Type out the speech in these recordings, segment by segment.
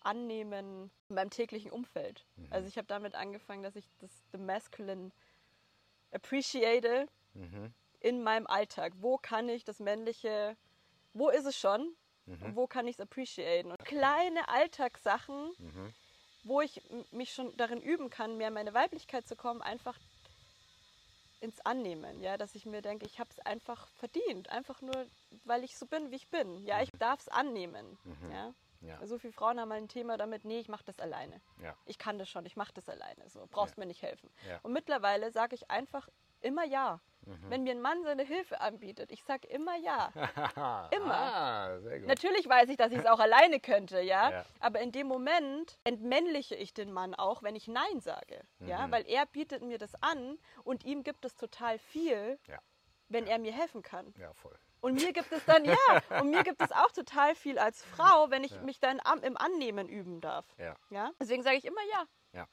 Annehmen in meinem täglichen Umfeld. Also ich habe damit angefangen, dass ich the Masculine appreciate in meinem Alltag. Wo kann ich das Männliche, wo ist es schon und wo kann ich es appreciaten? Und kleine Alltagssachen, wo ich mich schon darin üben kann, mehr in meine Weiblichkeit zu kommen, einfach ins Annehmen, ja, dass ich mir denke, ich habe es einfach verdient, einfach nur, weil ich so bin, wie ich bin. Ja, ich darf es annehmen. Ja. Ja. So viele Frauen haben ein Thema damit, nee, ich mache das alleine. Ja. Ich kann das schon, ich mache das alleine. So, brauchst mir nicht helfen. Ja. Und mittlerweile sage ich einfach immer ja. Wenn mir ein Mann seine Hilfe anbietet, ich sage immer ja. Immer. Sehr gut. Natürlich weiß ich, dass ich es auch alleine könnte, ja? Ja. Aber in dem Moment entmännliche ich den Mann auch, wenn ich Nein sage. Ja? Weil er bietet mir das an und ihm gibt es total viel, Ja. wenn er mir helfen kann. Ja, voll. Und mir gibt es dann, und mir gibt es auch total viel als Frau, wenn ich mich dann im Annehmen üben darf. Ja. Ja? Deswegen sage ich immer ja. Ja.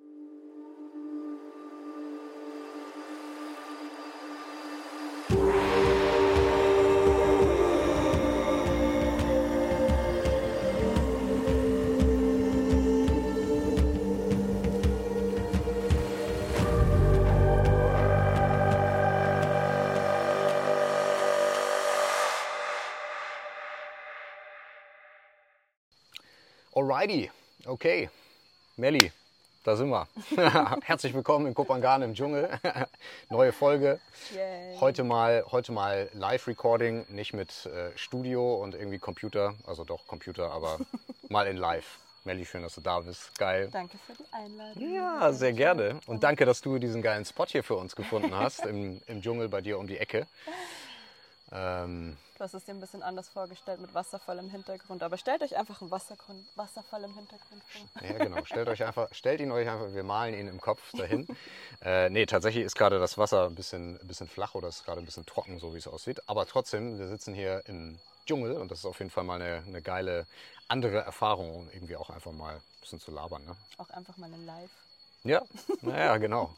Alrighty, okay. Melli, da sind wir. Herzlich willkommen in Kopangan im Dschungel. Neue Folge. Yay. Heute mal Live-Recording, nicht mit Studio und irgendwie Computer. Also doch Computer, aber mal in Live. Melli, schön, dass du da bist. Geil. Danke für die Einladung. Ja, sehr gerne. Und danke, dass du diesen geilen Spot hier für uns gefunden hast, im Dschungel bei dir um die Ecke. Du hast es dir ein bisschen anders vorgestellt mit Wasserfall im Hintergrund. Aber stellt euch einfach einen Wasserfall im Hintergrund vor. Ja, genau. Stellt ihn euch einfach, wir malen ihn im Kopf dahin. Nee, tatsächlich ist gerade das Wasser ein bisschen flach oder ist gerade ein bisschen trocken, so wie es aussieht. Aber trotzdem, wir sitzen hier im Dschungel und das ist auf jeden Fall mal eine geile andere Erfahrung, um irgendwie auch einfach mal ein bisschen zu labern. Ne? Auch einfach mal in Live. Ja, naja, genau.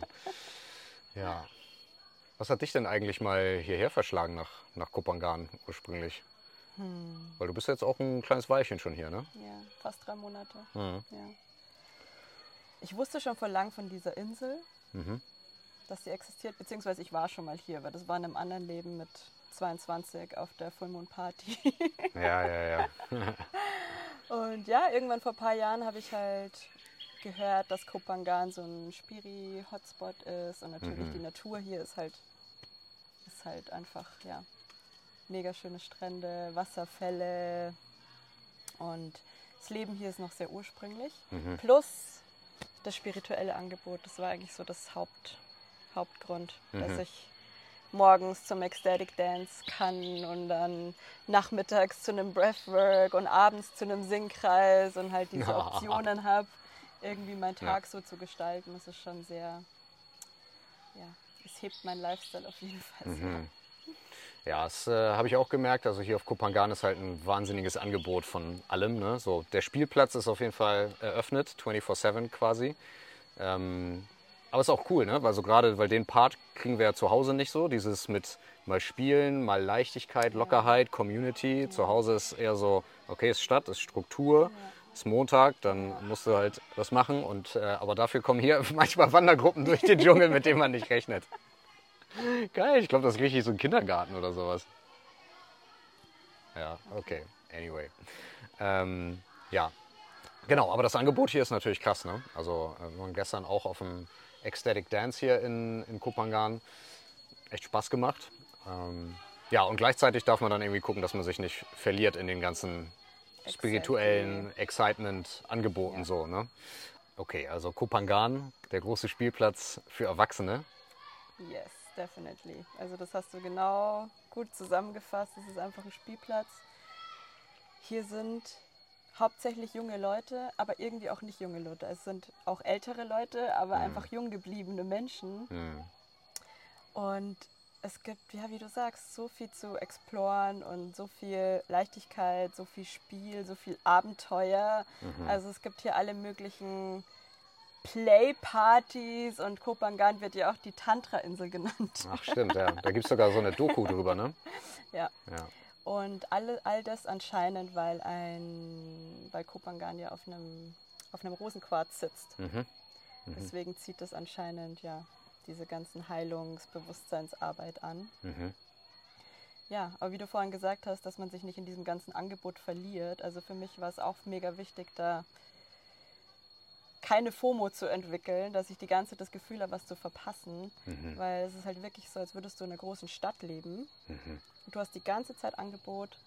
Ja. Was hat dich denn eigentlich mal hierher verschlagen nach Kopangan ursprünglich? Weil du bist jetzt auch ein kleines Weilchen schon hier, ne? Ja, fast 3 Monate. Mhm. Ja. Ich wusste schon vor lang von dieser Insel, dass sie existiert, beziehungsweise ich war schon mal hier, weil das war in einem anderen Leben mit 22 auf der Full Moon Party. Ja. Und ja, irgendwann vor ein paar Jahren habe ich halt gehört, dass Kopangan so ein Spiri-Hotspot ist und natürlich die Natur hier ist halt einfach, ja, mega schöne Strände, Wasserfälle und das Leben hier ist noch sehr ursprünglich. Plus das spirituelle Angebot, das war eigentlich so das Hauptgrund, dass ich morgens zum Ecstatic Dance kann und dann nachmittags zu einem Breathwork und abends zu einem Singkreis und halt diese Optionen habe, irgendwie meinen Tag so zu gestalten. Das ist schon sehr, ja, es hebt meinen Lifestyle auf jeden Fall sehr. Ja, das habe ich auch gemerkt. Also hier auf Kopangan ist halt ein wahnsinniges Angebot von allem. Ne? So, der Spielplatz ist auf jeden Fall eröffnet, 24/7 quasi. Aber ist auch cool, ne? Weil den Part kriegen wir ja zu Hause nicht so. Dieses mit mal spielen, mal Leichtigkeit, Lockerheit, Community. Zu Hause ist eher so, okay, ist Stadt, ist Struktur, ist Montag, dann musst du halt was machen. Aber dafür kommen hier manchmal Wandergruppen durch den Dschungel, mit denen man nicht rechnet. Geil, ich glaube, das ist richtig so ein Kindergarten oder sowas. Ja, okay, anyway. Ja, genau, aber das Angebot hier ist natürlich krass, ne? Also wir waren gestern auch auf dem Ecstatic Dance hier in Kopangan. Echt Spaß gemacht. Ja, und gleichzeitig darf man dann irgendwie gucken, dass man sich nicht verliert in den ganzen spirituellen Excitement-Angeboten. So, ne? Okay, also Kopangan, der große Spielplatz für Erwachsene. Yes, definitely. Also das hast du genau gut zusammengefasst. Es ist einfach ein Spielplatz. Hier sind hauptsächlich junge Leute, aber irgendwie auch nicht junge Leute. Es sind auch ältere Leute, aber einfach jung gebliebene Menschen. Und es gibt, ja, wie du sagst, so viel zu exploren und so viel Leichtigkeit, so viel Spiel, so viel Abenteuer. Also es gibt hier alle möglichen Playpartys und Kopangan wird ja auch die Tantra-Insel genannt. Ach stimmt, ja. Da gibt es sogar so eine Doku drüber, ne? Ja. Und all das anscheinend, weil weil Kopangan ja auf einem Rosenquarz sitzt. Deswegen zieht das anscheinend ja diese ganzen Heilungsbewusstseinsarbeit an. Ja, aber wie du vorhin gesagt hast, dass man sich nicht in diesem ganzen Angebot verliert. Also für mich war es auch mega wichtig, da keine FOMO zu entwickeln, dass ich die ganze Zeit das Gefühl habe, was zu verpassen. Weil es ist halt wirklich so, als würdest du in einer großen Stadt leben. Und du hast die ganze Zeit Angebot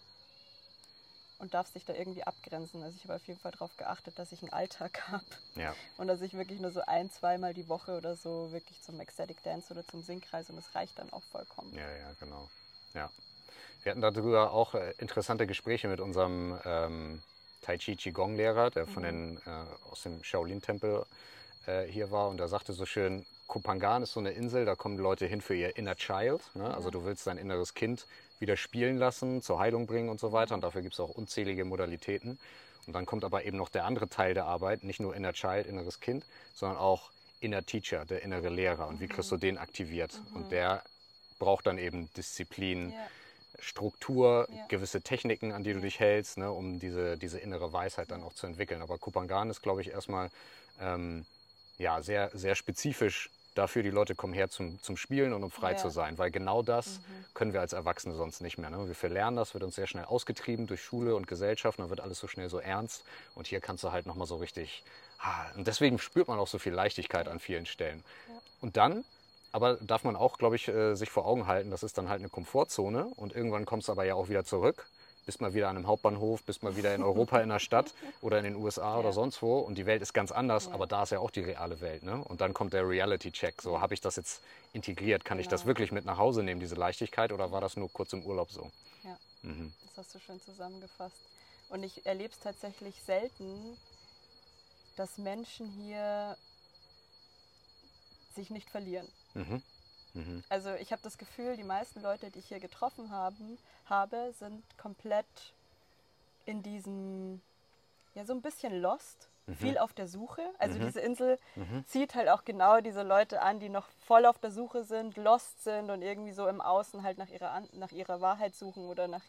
und darfst dich da irgendwie abgrenzen. Also ich habe auf jeden Fall darauf geachtet, dass ich einen Alltag habe. Ja. Und dass ich wirklich nur so 1-2 Mal die Woche oder so wirklich zum Ecstatic Dance oder zum Singkreis und das reicht dann auch vollkommen. Ja, genau. Ja. Wir hatten darüber auch interessante Gespräche mit unserem Tai Chi Qigong-Lehrer, der aus dem Shaolin-Tempel hier war. Und der sagte so schön, Kopangan ist so eine Insel, da kommen Leute hin für ihr Inner Child. Ne? Also du willst dein inneres Kind wieder spielen lassen, zur Heilung bringen und so weiter. Und dafür gibt es auch unzählige Modalitäten. Und dann kommt aber eben noch der andere Teil der Arbeit, nicht nur Inner Child, inneres Kind, sondern auch Inner Teacher, der innere Lehrer. Und wie kriegst du den aktiviert? Und der braucht dann eben Disziplin, Struktur, gewisse Techniken, an die du dich hältst, ne, um diese innere Weisheit dann auch zu entwickeln. Aber Kopangan ist, glaube ich, erstmal sehr, sehr spezifisch dafür, die Leute kommen her zum Spielen und um frei zu sein. Weil genau das können wir als Erwachsene sonst nicht mehr. Ne? Wir verlernen das, wird uns sehr schnell ausgetrieben durch Schule und Gesellschaft. Und dann wird alles so schnell so ernst. Und hier kannst du halt nochmal so richtig... Und deswegen spürt man auch so viel Leichtigkeit an vielen Stellen. Und dann... Aber darf man auch, glaube ich, sich vor Augen halten, das ist dann halt eine Komfortzone und irgendwann kommst du aber ja auch wieder zurück, bist mal wieder an einem Hauptbahnhof, bist mal wieder in Europa in der Stadt oder in den USA oder sonst wo und die Welt ist ganz anders, aber da ist ja auch die reale Welt. Ne? Und dann kommt der Reality-Check, so habe ich das jetzt integriert, kann ich das wirklich mit nach Hause nehmen, diese Leichtigkeit oder war das nur kurz im Urlaub so? Ja, das hast du schön zusammengefasst. Und ich erlebe es tatsächlich selten, dass Menschen hier sich nicht verlieren. Also ich habe das Gefühl, die meisten Leute, die ich hier getroffen habe, sind komplett in diesem, so ein bisschen lost, viel auf der Suche. Also diese Insel zieht halt auch genau diese Leute an, die noch voll auf der Suche sind, lost sind und irgendwie so im Außen halt nach ihrer Wahrheit suchen oder nach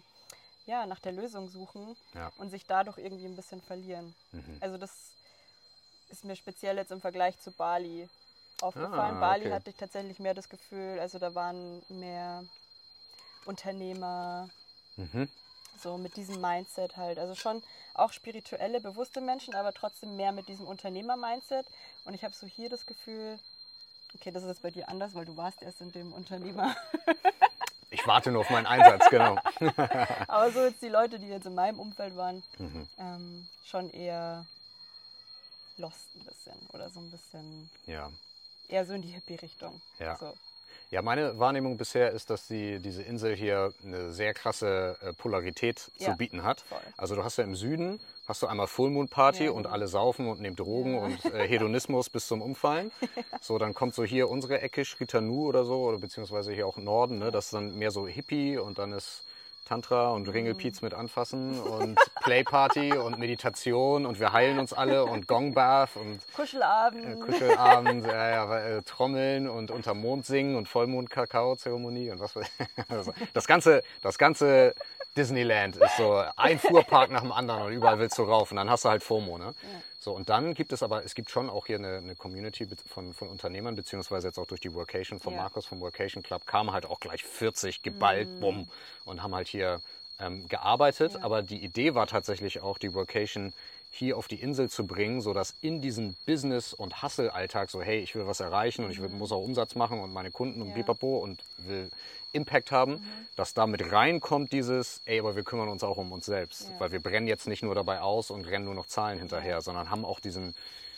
der Lösung suchen und sich dadurch irgendwie ein bisschen verlieren. Also das ist mir speziell jetzt im Vergleich zu Bali aufgefallen. Bali hatte ich tatsächlich mehr das Gefühl, also da waren mehr Unternehmer, so mit diesem Mindset halt. Also schon auch spirituelle, bewusste Menschen, aber trotzdem mehr mit diesem Unternehmer-Mindset. Und ich habe so hier das Gefühl, okay, das ist jetzt bei dir anders, weil du warst erst in dem Unternehmer. Ich warte nur auf meinen Einsatz, genau. Aber so jetzt die Leute, die jetzt in meinem Umfeld waren, schon eher lost ein bisschen oder so ein bisschen... Eher so in die Hippie-Richtung. Ja. So. Ja, meine Wahrnehmung bisher ist, dass diese Insel hier eine sehr krasse Polarität zu bieten hat. Voll. Also du hast ja im Süden, hast du einmal Full Moon Party und alle saufen und nehmen Drogen und Hedonismus bis zum Umfallen. So, dann kommt so hier unsere Ecke, Shritanu oder so, oder beziehungsweise hier auch Norden, ne? Das ist dann mehr so Hippie und dann ist Tantra und Ringelpiez mit anfassen und Playparty und Meditation und wir heilen uns alle und Gongbath und Kuschelabend, Trommeln und unter Mond singen und Vollmond-Kakao-Zeremonie und was weiß ich. Also das ganze Disneyland ist so ein Fuhrpark nach dem anderen und überall willst du rauf und dann hast du halt FOMO. Ne? So, und dann gibt es schon auch hier eine Community von Unternehmern, beziehungsweise jetzt auch durch die Workation von Markus vom Workation Club kamen halt auch gleich 40 geballt, bumm, und haben halt hier gearbeitet. Aber die Idee war tatsächlich auch, die Workation hier auf die Insel zu bringen, sodass in diesem Business- und Hustle-Alltag so, hey, ich will was erreichen und ich muss auch Umsatz machen und meine Kunden und pipapo und will Impact haben, dass da mit reinkommt dieses, aber wir kümmern uns auch um uns selbst, weil wir brennen jetzt nicht nur dabei aus und rennen nur noch Zahlen hinterher, sondern haben auch diesen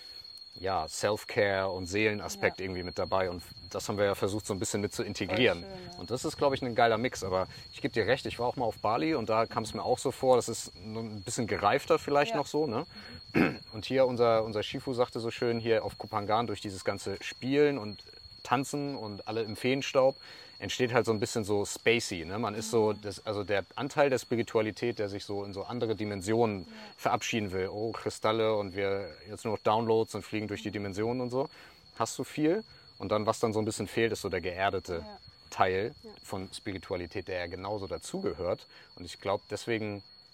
Self-Care und Seelenaspekt irgendwie mit dabei und das haben wir ja versucht so ein bisschen mit zu integrieren. Schön, und das ist, glaube ich, ein geiler Mix, aber ich gebe dir recht, ich war auch mal auf Bali und da kam es mir auch so vor, das ist ein bisschen gereifter vielleicht noch so, ne? Und hier unser Shifu sagte so schön, hier auf Kopangan durch dieses ganze Spielen und Tanzen und alle im Feenstaub entsteht halt so ein bisschen so spacey. Ne? Man ist so, also der Anteil der Spiritualität, der sich so in so andere Dimensionen verabschieden will. Oh, Kristalle und wir jetzt nur noch Downloads und fliegen durch die Dimensionen und so. Hast du viel. Und dann, was dann so ein bisschen fehlt, ist so der geerdete Teil von Spiritualität, der ja genauso dazugehört. Und ich glaube, deswegen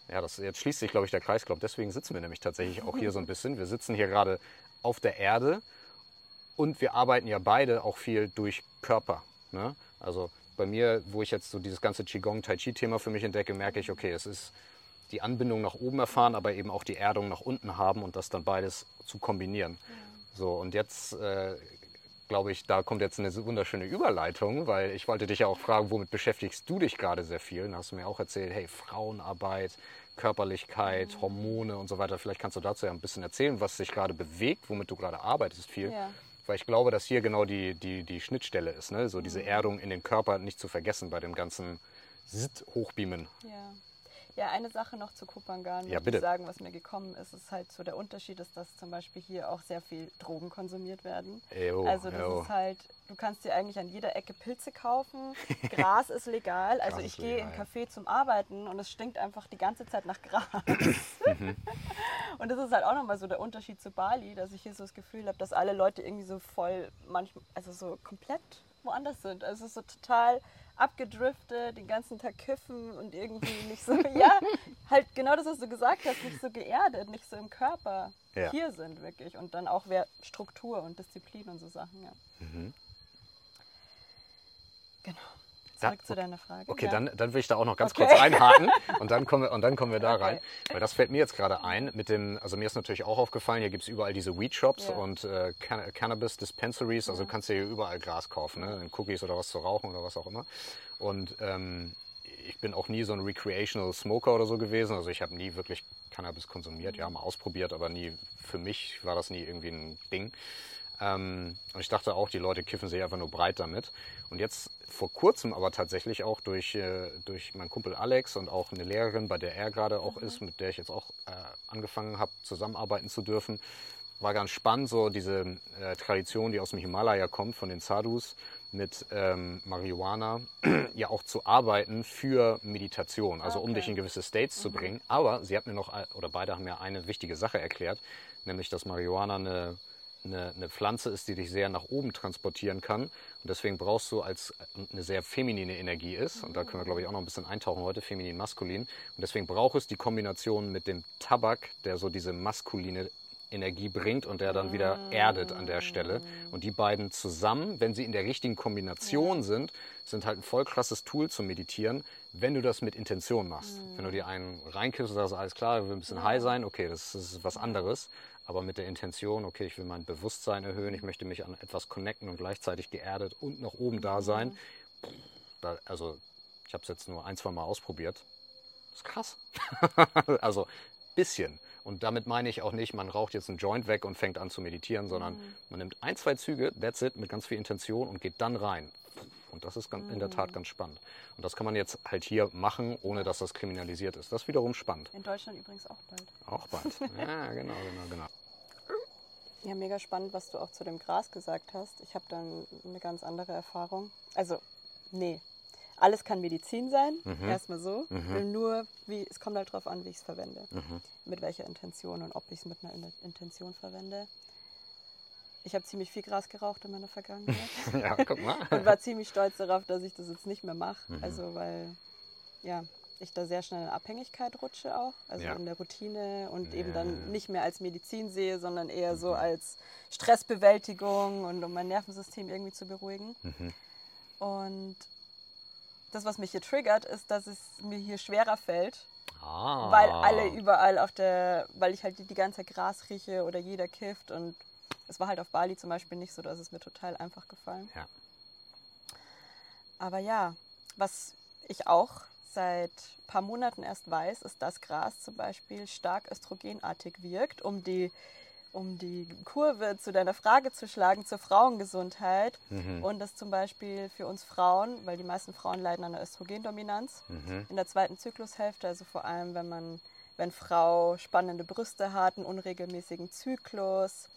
Ja, jetzt schließt sich, glaube ich, der Kreis. Ich glaube, deswegen sitzen wir nämlich tatsächlich auch hier so ein bisschen. Wir sitzen hier gerade auf der Erde und wir arbeiten ja beide auch viel durch Körper. Ne? Also bei mir, wo ich jetzt so dieses ganze Qigong-Tai-Chi-Thema für mich entdecke, merke ich, okay, es ist die Anbindung nach oben erfahren, aber eben auch die Erdung nach unten haben und das dann beides zu kombinieren. Ja. So, und jetzt glaube ich, da kommt jetzt eine wunderschöne Überleitung, weil ich wollte dich ja auch fragen, womit beschäftigst du dich gerade sehr viel? Da hast du mir auch erzählt, hey, Frauenarbeit, Körperlichkeit, Hormone und so weiter. Vielleicht kannst du dazu ja ein bisschen erzählen, was dich gerade bewegt, womit du gerade arbeitest viel. Ja. Weil ich glaube, dass hier genau die Schnittstelle ist, ne? So diese Erdung in den Körper nicht zu vergessen bei dem ganzen Hochbeamen. Ja. Ja, eine Sache noch zu Kopangan, würde ich sagen, was mir gekommen ist, ist halt so der Unterschied ist, dass zum Beispiel hier auch sehr viel Drogen konsumiert werden. Also das ist halt, du kannst dir eigentlich an jeder Ecke Pilze kaufen, Gras ist legal, also ich gehe in ein Café zum Arbeiten und es stinkt einfach die ganze Zeit nach Gras. Und das ist halt auch nochmal so der Unterschied zu Bali, dass ich hier so das Gefühl habe, dass alle Leute irgendwie so voll, manchmal, also so komplett woanders sind. Also so total abgedriftet, den ganzen Tag kiffen und irgendwie nicht so, ja, halt genau das, was du gesagt hast, nicht so geerdet, nicht so im Körper hier sind wirklich. Und dann auch Struktur und Disziplin und so Sachen, ja. Genau. Zurück zu deiner Frage. Okay, dann will ich da auch noch ganz kurz einhaken und dann kommen wir da rein. Weil das fällt mir jetzt gerade ein mit dem, also mir ist natürlich auch aufgefallen, hier gibt es überall diese Weed-Shops und Cannabis-Dispensaries, also du kannst dir hier überall Gras kaufen, ne? In Cookies oder was zu rauchen oder was auch immer. Und ich bin auch nie so ein Recreational Smoker oder so gewesen, also ich habe nie wirklich Cannabis konsumiert, ja, mal ausprobiert, aber nie, für mich war das nie irgendwie ein Ding. Und ich dachte auch, die Leute kiffen sich einfach nur breit damit. Und jetzt vor kurzem aber tatsächlich auch durch meinen Kumpel Alex und auch eine Lehrerin, bei der er gerade auch ist, mit der ich jetzt auch angefangen habe, zusammenarbeiten zu dürfen, war ganz spannend, so diese Tradition, die aus dem Himalaya kommt, von den Sadhus, mit Marihuana ja auch zu arbeiten für Meditation, also um dich in gewisse States zu bringen. Aber sie hat mir noch, oder beide haben mir eine wichtige Sache erklärt, nämlich dass Marihuana eine Pflanze ist, die dich sehr nach oben transportieren kann. Und deswegen brauchst du eine sehr feminine Energie ist, und da können wir, glaube ich, auch noch ein bisschen eintauchen heute, feminin, maskulin. Und deswegen braucht es die Kombination mit dem Tabak, der so diese maskuline Energie bringt und der dann wieder erdet an der Stelle. Und die beiden zusammen, wenn sie in der richtigen Kombination sind halt ein voll krasses Tool zum Meditieren, wenn du das mit Intention machst. Wenn du dir einen reinkippst und sagst, alles klar, ich will ein bisschen high sein, okay, das ist was anderes. Aber mit der Intention, okay, ich will mein Bewusstsein erhöhen, ich möchte mich an etwas connecten und gleichzeitig geerdet und nach oben da sein. Also ich habe es jetzt nur 1-2 Mal ausprobiert. Das ist krass. Also bisschen. Und damit meine ich auch nicht, man raucht jetzt einen Joint weg und fängt an zu meditieren, sondern man nimmt 1-2 Züge, that's it, mit ganz viel Intention und geht dann rein. Und das ist in der Tat ganz spannend. Und das kann man jetzt halt hier machen, ohne dass das kriminalisiert ist. Das ist wiederum spannend. In Deutschland übrigens auch bald. Auch bald. Ja, genau. Ja, mega spannend, was du auch zu dem Gras gesagt hast. Ich habe dann eine ganz andere Erfahrung. Also, nee. Alles kann Medizin sein, erstmal so. Nur, es kommt halt drauf an, wie ich es verwende. Mit welcher Intention und ob ich es mit einer Intention verwende. Ich habe ziemlich viel Gras geraucht in meiner Vergangenheit. Ja, guck mal. Und war ziemlich stolz darauf, dass ich das jetzt nicht mehr mache. Also, weil, ich da sehr schnell in Abhängigkeit rutsche auch. Also in der Routine und eben dann nicht mehr als Medizin sehe, sondern eher so als Stressbewältigung und um mein Nervensystem irgendwie zu beruhigen. Und das, was mich hier triggert, ist, dass es mir hier schwerer fällt, weil alle überall weil ich halt die ganze Zeit Gras rieche oder jeder kifft und es war halt auf Bali zum Beispiel nicht so, dass es mir total einfach gefallen. Ja. Aber ja, was ich auch seit ein paar Monaten erst weiß, ist, dass Gras zum Beispiel stark östrogenartig wirkt, um die Kurve zu deiner Frage zu schlagen, zur Frauengesundheit. Und das zum Beispiel für uns Frauen, weil die meisten Frauen leiden an einer Östrogendominanz in der zweiten Zyklushälfte, also vor allem, wenn Frau spannende Brüste hat, einen unregelmäßigen Zyklus,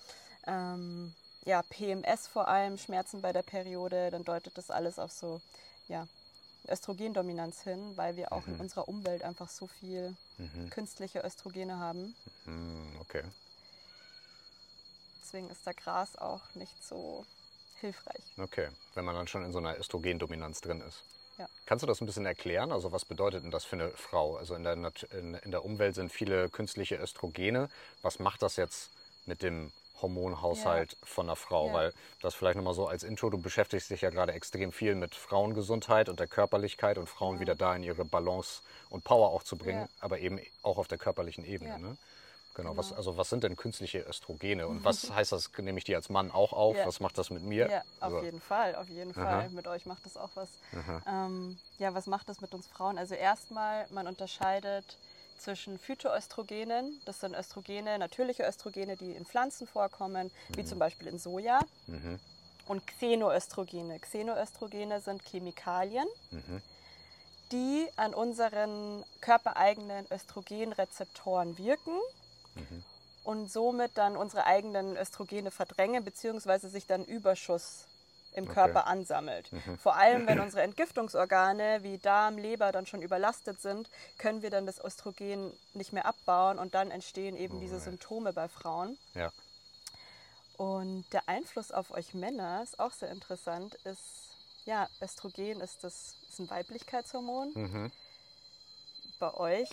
PMS vor allem, Schmerzen bei der Periode, dann deutet das alles auf so, Östrogendominanz hin, weil wir auch in unserer Umwelt einfach so viel künstliche Östrogene haben. Okay. Deswegen ist da Gras auch nicht so hilfreich. Okay, wenn man dann schon in so einer Östrogendominanz drin ist. Ja. Kannst du das ein bisschen erklären? Also was bedeutet denn das für eine Frau? Also in der Umwelt sind viele künstliche Östrogene. Was macht das jetzt mit dem Hormonhaushalt von einer Frau? Ja. Weil das vielleicht nochmal so als Intro, du beschäftigst dich ja gerade extrem viel mit Frauengesundheit und der Körperlichkeit und Frauen wieder da in ihre Balance und Power auch zu bringen, aber eben auch auf der körperlichen Ebene. Ja. Ne? Genau. Was sind denn künstliche Östrogene und was heißt das, nehme ich die als Mann auch auf? Ja. Was macht das mit mir? Ja, Also, auf jeden Fall, auf jeden Fall. Mit euch macht das auch was. Ja, was macht das mit uns Frauen? Also erstmal, man unterscheidet zwischen Phytoöstrogenen, das sind Östrogene, natürliche Östrogene, die in Pflanzen vorkommen, wie zum Beispiel in Soja, und Xenoöstrogene. Xenoöstrogene sind Chemikalien, die an unseren körpereigenen Östrogenrezeptoren wirken und somit dann unsere eigenen Östrogene verdrängen, beziehungsweise sich dann Überschuss im Körper ansammelt. Vor allem, wenn unsere Entgiftungsorgane wie Darm, Leber dann schon überlastet sind, können wir dann das Östrogen nicht mehr abbauen und dann entstehen eben diese Symptome bei Frauen. Ja. Und der Einfluss auf euch Männer ist auch sehr interessant, ja, Östrogen ist ein Weiblichkeitshormon. Bei euch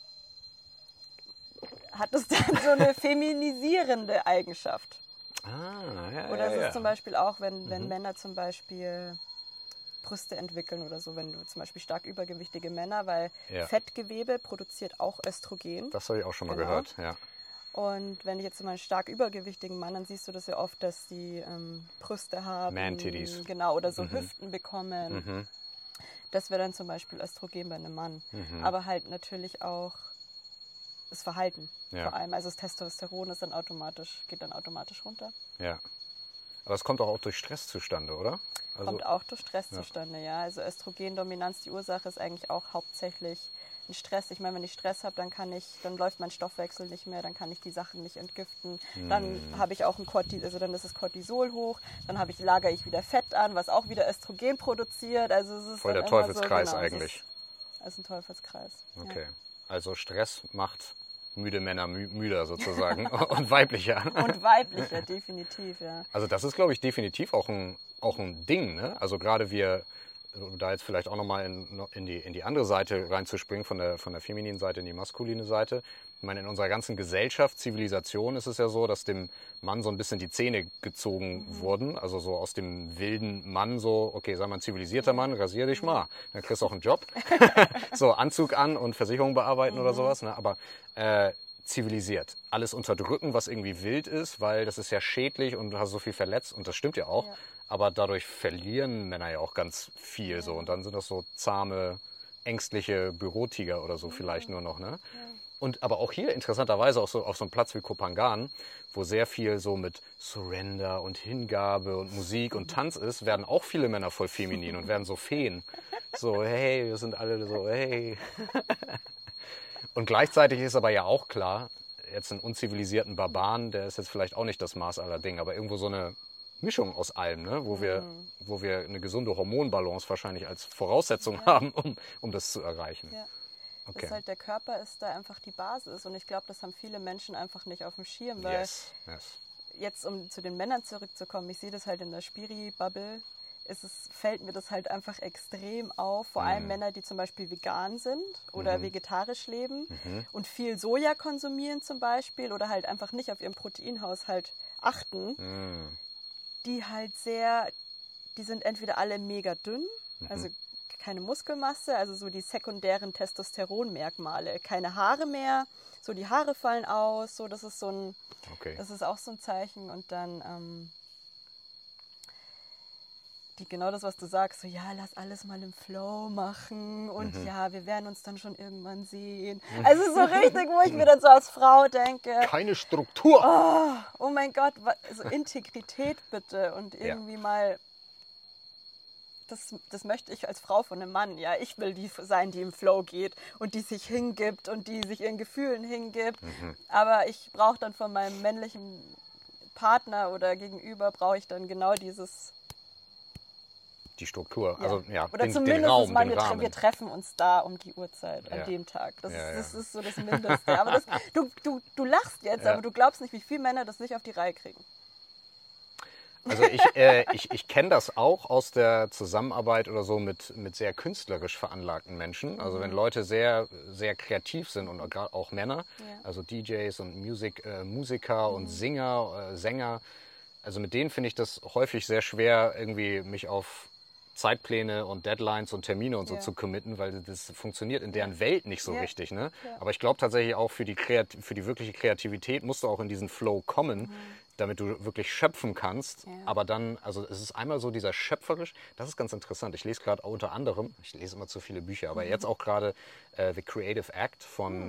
hat es dann so eine feminisierende Eigenschaft. Oder es ist zum Beispiel auch, wenn Männer zum Beispiel Brüste entwickeln oder so, wenn du zum Beispiel stark übergewichtige Männer, weil Fettgewebe produziert auch Östrogen. Das habe ich auch schon mal gehört, ja. Und wenn ich jetzt mal einen stark übergewichtigen Mann, dann siehst du das ja oft, dass die Brüste haben. Man-Titties. Genau, oder so Hüften bekommen. Das wäre dann zum Beispiel Östrogen bei einem Mann. Aber halt natürlich auch das Verhalten vor allem. Also das Testosteron geht dann automatisch runter. Ja. Aber es kommt auch durch Stress zustande, oder? Also, Kommt auch durch Stress zustande, ja. Also Östrogendominanz, die Ursache ist eigentlich auch hauptsächlich ein Stress. Ich meine, wenn ich Stress habe, dann läuft mein Stoffwechsel nicht mehr, dann kann ich die Sachen nicht entgiften. Dann habe ich auch dann ist das Cortisol hoch, dann lagere ich wieder Fett an, was auch wieder Östrogen produziert. Also es ist voll der immer Teufelskreis so, eigentlich. Es ist ein Teufelskreis. Okay. Ja. Also Stress macht müde Männer müder sozusagen und weiblicher. Und weiblicher, definitiv, ja. Also das ist, glaube ich, definitiv auch ein Ding, ne? Also gerade da jetzt vielleicht auch nochmal in die andere Seite reinzuspringen, von der femininen Seite in die maskuline Seite. Ich meine, in unserer ganzen Gesellschaft, Zivilisation ist es ja so, dass dem Mann so ein bisschen die Zähne gezogen wurden. Also so aus dem wilden Mann so, okay, sei mal ein zivilisierter Mann, rasier dich mal. Dann kriegst du auch einen Job. So, Anzug an und Versicherung bearbeiten oder sowas. Ne? Aber zivilisiert. Alles unterdrücken, was irgendwie wild ist, weil das ist ja schädlich und du hast so viel verletzt. Und das stimmt ja auch. Ja. Aber dadurch verlieren Männer ja auch ganz viel. So. Und dann sind das so zahme, ängstliche Bürotiger oder so vielleicht nur noch. Ne? Ja. Und aber auch hier interessanterweise auch so auf so einem Platz wie Kopangan, wo sehr viel so mit Surrender und Hingabe und Musik und Tanz ist, werden auch viele Männer voll feminin und werden so Feen. So, hey, wir sind alle so, hey. Und gleichzeitig ist aber ja auch klar, jetzt einen unzivilisierten Barbaren, der ist jetzt vielleicht auch nicht das Maß aller Dinge, aber irgendwo so eine Mischung aus allem, ne? wo wir eine gesunde Hormonbalance wahrscheinlich als Voraussetzung haben, um das zu erreichen. Ja. Okay. Halt, der Körper ist da einfach die Basis und ich glaube, das haben viele Menschen einfach nicht auf dem Schirm, weil jetzt, um zu den Männern zurückzukommen, ich sehe das halt in der Spiri-Bubble, fällt mir das halt einfach extrem auf, vor allem Männer, die zum Beispiel vegan sind oder vegetarisch leben und viel Soja konsumieren zum Beispiel oder halt einfach nicht auf ihren Proteinhaushalt achten, die sind entweder alle mega dünn, also keine Muskelmasse, also so die sekundären Testosteronmerkmale, keine Haare mehr, so die Haare fallen aus, so das ist das ist auch so ein Zeichen und dann genau das, was du sagst, so ja, lass alles mal im Flow machen und ja, wir werden uns dann schon irgendwann sehen. Also so richtig, wo ich mir dann so als Frau denke. Keine Struktur. Oh mein Gott, so Integrität bitte und irgendwie mal, das möchte ich als Frau von einem Mann, ja, ich will die sein, die im Flow geht und die sich hingibt und die sich ihren Gefühlen hingibt, aber ich brauche dann von meinem männlichen Partner oder Gegenüber, brauche ich dann genau die Struktur, also oder zumindest den Raum, mal, den Rahmen. Wir treffen uns da um die Uhrzeit, an dem Tag. Das ist so das Mindeste. Aber du lachst jetzt, aber du glaubst nicht, wie viele Männer das nicht auf die Reihe kriegen. Also ich kenne das auch aus der Zusammenarbeit oder so mit sehr künstlerisch veranlagten Menschen. Also wenn Leute sehr, sehr kreativ sind und gerade auch Männer, also DJs und Musiker und Sänger, also mit denen finde ich das häufig sehr schwer, irgendwie mich auf Zeitpläne und Deadlines und Termine und so zu committen, weil das funktioniert in deren Welt nicht so richtig. Ne? Aber ich glaube tatsächlich auch für die wirkliche Kreativität musst du auch in diesen Flow kommen, damit du wirklich schöpfen kannst. Ja. Aber dann, also es ist einmal so dieser schöpferisch, das ist ganz interessant. Ich lese gerade unter anderem, ich lese immer zu viele Bücher, aber jetzt auch gerade The Creative Act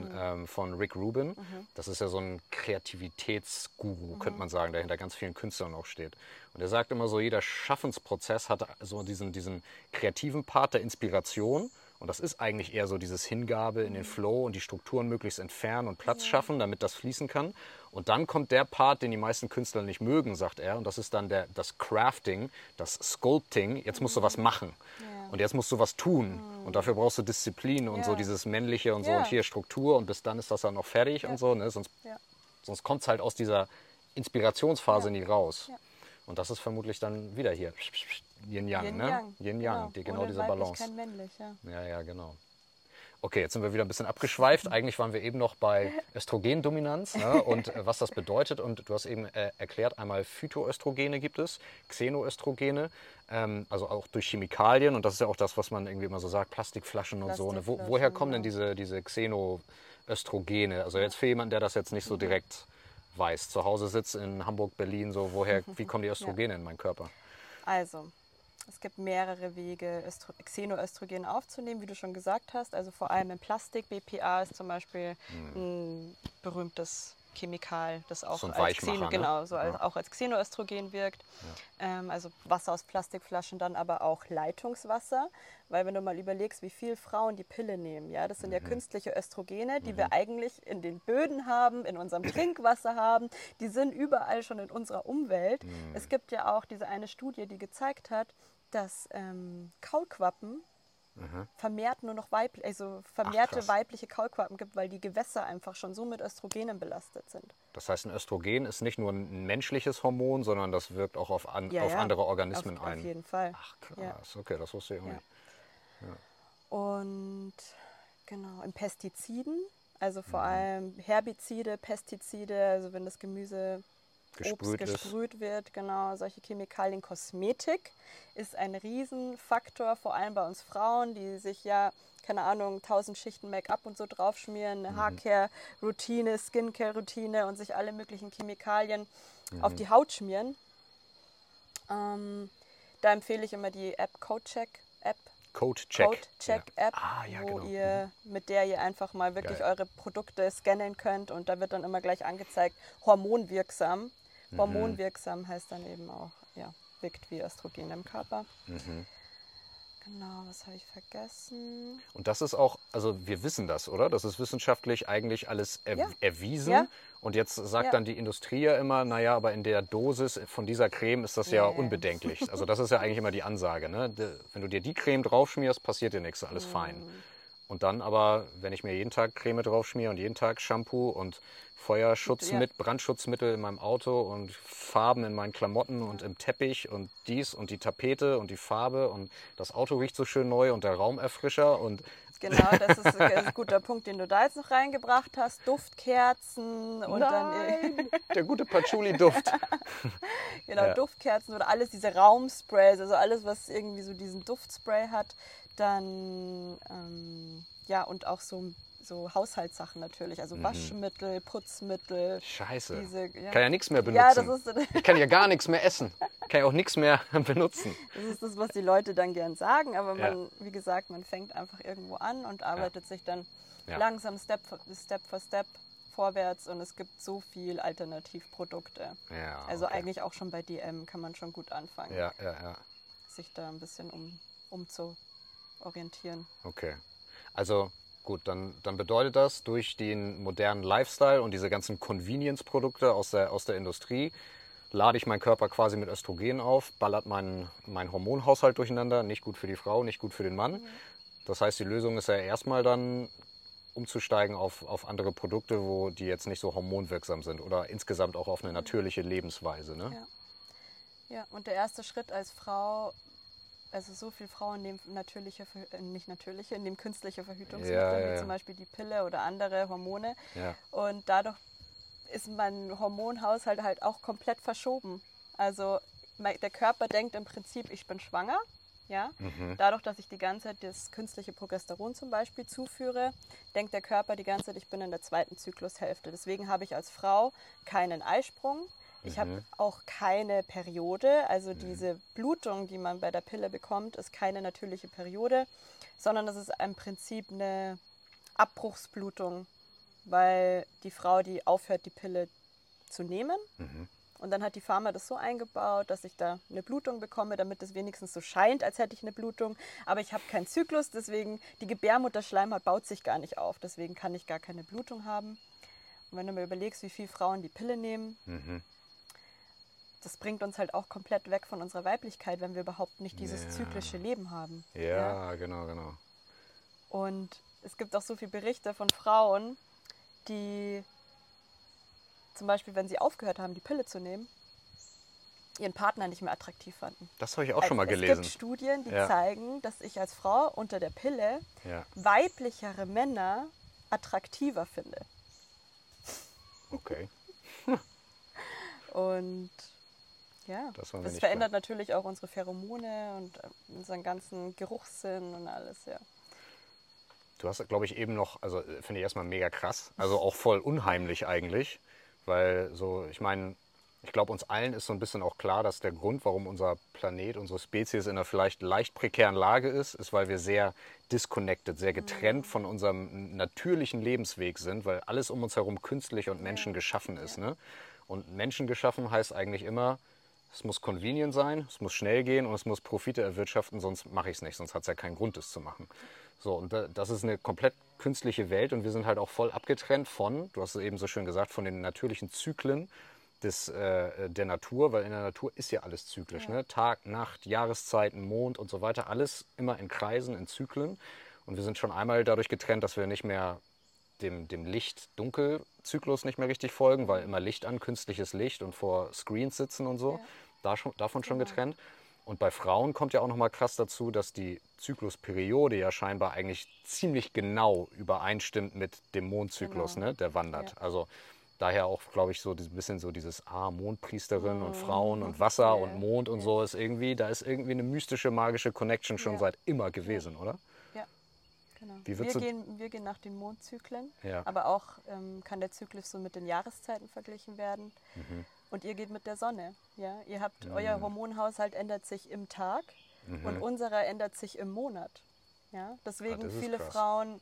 von Rick Rubin. Das ist ja so ein Kreativitätsguru, könnte man sagen, der hinter ganz vielen Künstlern auch steht. Und er sagt immer so, jeder Schaffensprozess hat so diesen kreativen Part der Inspiration. Und das ist eigentlich eher so dieses Hingabe in den Flow und die Strukturen möglichst entfernen und Platz schaffen, damit das fließen kann. Und dann kommt der Part, den die meisten Künstler nicht mögen, sagt er. Und das ist dann das Crafting, das Sculpting. Jetzt musst du was machen. Und jetzt musst du was tun. Und dafür brauchst du Disziplin und so dieses Männliche und so und hier Struktur. Und bis dann ist das dann noch fertig und so. Ne? Sonst kommt es halt aus dieser Inspirationsphase nie raus. Und das ist vermutlich dann wieder hier Yin-Yang, ne? Yin-Yang, genau diese Balance. Kein männlich, Ja, genau. Okay, jetzt sind wir wieder ein bisschen abgeschweift. Eigentlich waren wir eben noch bei Östrogendominanz, ne? Und was das bedeutet. Und du hast eben erklärt, einmal Phytoöstrogene gibt es, Xenoöstrogene, also auch durch Chemikalien. Und das ist ja auch das, was man irgendwie immer so sagt, Plastikflaschen und so. Ne? Woher kommen denn diese Xenoöstrogene? Also jetzt für jemanden, der das jetzt nicht so direkt weiß, zu Hause sitzt in Hamburg, Berlin, so wie kommen die Östrogene in meinen Körper? Also, es gibt mehrere Wege, Xenoöstrogene aufzunehmen, wie du schon gesagt hast. Also vor allem im Plastik. BPA ist zum Beispiel ein berühmtes Chemikal, das auch so ein als, Weichmacher, ne? auch als Xenoöstrogen wirkt. Also Wasser aus Plastikflaschen, dann aber auch Leitungswasser. Weil wenn du mal überlegst, wie viel Frauen die Pille nehmen, ja, das sind ja künstliche Östrogene, die wir eigentlich in den Böden haben, in unserem Trinkwasser haben. Die sind überall schon in unserer Umwelt. Es gibt ja auch diese eine Studie, die gezeigt hat, dass Kaulquappen vermehrt nur noch vermehrte weibliche Kaulquappen gibt, weil die Gewässer einfach schon so mit Östrogenen belastet sind. Das heißt, ein Östrogen ist nicht nur ein menschliches Hormon, sondern das wirkt auch auf andere Organismen ein. Auf jeden Fall. Ach krass, okay, das wusste ich auch nicht. Und genau, in Pestiziden, also vor allem Herbizide, Pestizide, also wenn das Gemüse gesprüht wird, genau, solche Chemikalien. Kosmetik ist ein Riesenfaktor, vor allem bei uns Frauen, die sich ja, keine Ahnung, 1000 Schichten Make-up und so draufschmieren, eine Haarcare-Routine, Skincare-Routine und sich alle möglichen Chemikalien auf die Haut schmieren. Da empfehle ich immer die App CodeCheck-App. CodeCheck-App, mit der ihr einfach mal wirklich eure Produkte scannen könnt und da wird dann immer gleich angezeigt, hormonwirksam. Hormonwirksam heißt dann eben auch, wirkt wie Östrogen im Körper. Genau, was habe ich vergessen? Und das ist auch, also wir wissen das, oder? Das ist wissenschaftlich eigentlich alles erwiesen. Ja. Und jetzt sagt dann die Industrie ja immer, naja, aber in der Dosis von dieser Creme ist das ja unbedenklich. Also das ist ja eigentlich immer die Ansage, ne? Wenn du dir die Creme draufschmierst, passiert dir nichts, alles fein. Und dann aber, wenn ich mir jeden Tag Creme draufschmiere und jeden Tag Shampoo und Brandschutzmittel in meinem Auto und Farben in meinen Klamotten und im Teppich und dies und die Tapete und die Farbe und das Auto riecht so schön neu und der Raumerfrischer und genau, das ist ein guter Punkt, den du da jetzt noch reingebracht hast. Duftkerzen und dann der gute Patchouli-Duft. Genau, Duftkerzen oder alles diese Raumsprays, also alles, was irgendwie so diesen Duftspray hat. Dann, und auch so Haushaltssachen natürlich, also Waschmittel, Putzmittel. Scheiße, diese, kann ja nichts mehr benutzen. Ich kann ja gar nichts mehr essen, kann ja auch nichts mehr benutzen. Das ist das, was die Leute dann gern sagen, aber man, wie gesagt, man fängt einfach irgendwo an und arbeitet sich dann langsam Step for Step vorwärts und es gibt so viel Alternativprodukte. Also eigentlich auch schon bei DM kann man schon gut anfangen, sich da ein bisschen umzuorientieren. Okay, also gut, dann bedeutet das, durch den modernen Lifestyle und diese ganzen Convenience-Produkte aus der Industrie, lade ich meinen Körper quasi mit Östrogen auf, ballert meinen Hormonhaushalt durcheinander, nicht gut für die Frau, nicht gut für den Mann. Das heißt, die Lösung ist ja erstmal dann umzusteigen auf andere Produkte, die jetzt nicht so hormonwirksam sind oder insgesamt auch auf eine natürliche Lebensweise. Ne? Ja, und der erste Schritt als Frau, also so viele Frauen nehmen nehmen künstliche Verhütungsmittel, wie zum Beispiel die Pille oder andere Hormone. Ja. Und dadurch ist mein Hormonhaushalt halt auch komplett verschoben. Also der Körper denkt im Prinzip, ich bin schwanger. Ja? Dadurch, dass ich die ganze Zeit das künstliche Progesteron zum Beispiel zuführe, denkt der Körper die ganze Zeit, ich bin in der zweiten Zyklushälfte. Deswegen habe ich als Frau keinen Eisprung. Ich habe auch keine Periode. Also diese Blutung, die man bei der Pille bekommt, ist keine natürliche Periode, sondern das ist im Prinzip eine Abbruchsblutung, weil die Frau, die aufhört, die Pille zu nehmen. Und dann hat die Pharma das so eingebaut, dass ich da eine Blutung bekomme, damit es wenigstens so scheint, als hätte ich eine Blutung. Aber ich habe keinen Zyklus, deswegen die Gebärmutterschleimhaut baut sich gar nicht auf. Deswegen kann ich gar keine Blutung haben. Und wenn du mir überlegst, wie viele Frauen die Pille nehmen, das bringt uns halt auch komplett weg von unserer Weiblichkeit, wenn wir überhaupt nicht dieses zyklische Leben haben. Ja, genau. Und es gibt auch so viele Berichte von Frauen, die zum Beispiel, wenn sie aufgehört haben, die Pille zu nehmen, ihren Partner nicht mehr attraktiv fanden. Das habe ich auch schon mal gelesen. Es gibt Studien, die zeigen, dass ich als Frau unter der Pille weiblichere Männer attraktiver finde. Okay. Und ja, das verändert natürlich auch unsere Pheromone und unseren ganzen Geruchssinn und alles, ja. Du hast, glaube ich, eben noch, also finde ich erstmal mega krass, also auch voll unheimlich eigentlich. Weil so, ich meine, ich glaube, uns allen ist so ein bisschen auch klar, dass der Grund, warum unser Planet, unsere Spezies in einer vielleicht leicht prekären Lage ist, weil wir sehr disconnected, sehr getrennt von unserem natürlichen Lebensweg sind, weil alles um uns herum künstlich und menschengeschaffen ist. Ne? Und menschengeschaffen heißt eigentlich immer, es muss convenient sein, es muss schnell gehen und es muss Profite erwirtschaften, sonst mache ich es nicht, sonst hat es ja keinen Grund, das zu machen. So, und das ist eine komplett künstliche Welt und wir sind halt auch voll abgetrennt von, du hast es eben so schön gesagt, von den natürlichen Zyklen der Natur, weil in der Natur ist ja alles zyklisch. Ne? Tag, Nacht, Jahreszeiten, Mond und so weiter, alles immer in Kreisen, in Zyklen. Und wir sind schon einmal dadurch getrennt, dass wir nicht mehr dem Licht-Dunkel-Zyklus nicht mehr richtig folgen, weil immer Licht an, künstliches Licht und vor Screens sitzen und so. Davon schon getrennt. Und bei Frauen kommt ja auch nochmal krass dazu, dass die Zyklusperiode ja scheinbar eigentlich ziemlich genau übereinstimmt mit dem Mondzyklus, ne, der wandert. Ja. Also daher auch, glaube ich, so ein bisschen so dieses Mondpriesterin und Frauen und Wasser und Mond und so ist irgendwie, da ist irgendwie eine mystische, magische Connection schon seit immer gewesen, oder? Ja, genau. Wir gehen nach den Mondzyklen, aber auch kann der Zyklus so mit den Jahreszeiten verglichen werden. Und ihr geht mit der Sonne. Ja? Ihr habt, euer Hormonhaushalt ändert sich im Tag und unserer ändert sich im Monat. Ja? Deswegen viele Frauen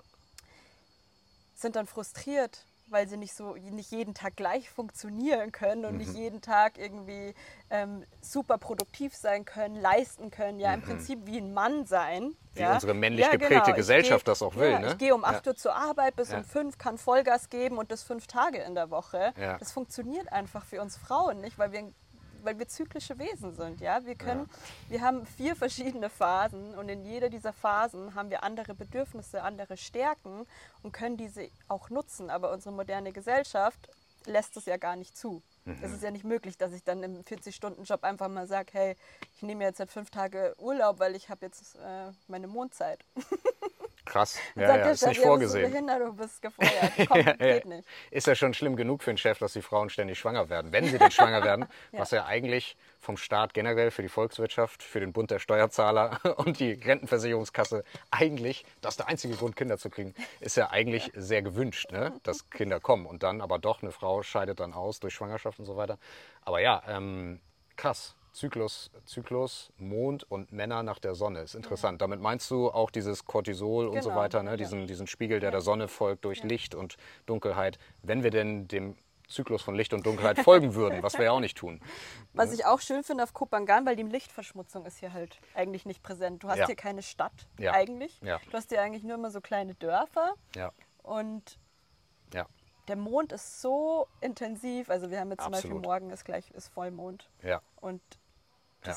sind dann frustriert, weil sie nicht jeden Tag gleich funktionieren können und nicht jeden Tag irgendwie super produktiv sein können, leisten können. Ja, im Prinzip wie ein Mann sein. Wie unsere männlich geprägte Gesellschaft das auch will. Ne? Ich gehe um 8 Uhr zur Arbeit, bis um 5, kann Vollgas geben und das 5 Tage in der Woche. Ja. Das funktioniert einfach für uns Frauen nicht, weil wir zyklische Wesen sind. Ja? Wir haben 4 verschiedene Phasen und in jeder dieser Phasen haben wir andere Bedürfnisse, andere Stärken und können diese auch nutzen. Aber unsere moderne Gesellschaft lässt es ja gar nicht zu. Es ist ja nicht möglich, dass ich dann im 40-Stunden-Job einfach mal sage, hey, ich nehme jetzt halt 5 Tage Urlaub, weil ich habe jetzt meine Mondzeit. Krass, ist nicht vorgesehen. Du bist gefeuert. Komm, geht nicht. Ist ja schon schlimm genug für einen Chef, dass die Frauen ständig schwanger werden. Wenn sie denn schwanger werden, was ja eigentlich vom Staat generell für die Volkswirtschaft, für den Bund der Steuerzahler und die Rentenversicherungskasse eigentlich, das ist der einzige Grund, Kinder zu kriegen, ist ja eigentlich sehr gewünscht, ne? Dass Kinder kommen. Und dann aber doch, eine Frau scheidet dann aus durch Schwangerschaft und so weiter. Aber ja, krass. Zyklus, Mond und Männer nach der Sonne. Ist interessant. Damit meinst du auch dieses Cortisol und so weiter, ne? Diesen Spiegel, der Sonne folgt durch Licht und Dunkelheit. Wenn wir denn dem Zyklus von Licht und Dunkelheit folgen würden, was wir ja auch nicht tun. Was ich auch schön finde auf Koh Phangan, weil die Lichtverschmutzung ist hier halt eigentlich nicht präsent. Du hast hier keine Stadt eigentlich. Ja. Du hast hier eigentlich nur immer so kleine Dörfer. Ja. Und der Mond ist so intensiv. Also wir haben jetzt zum Beispiel morgen ist Vollmond. Ja. Und das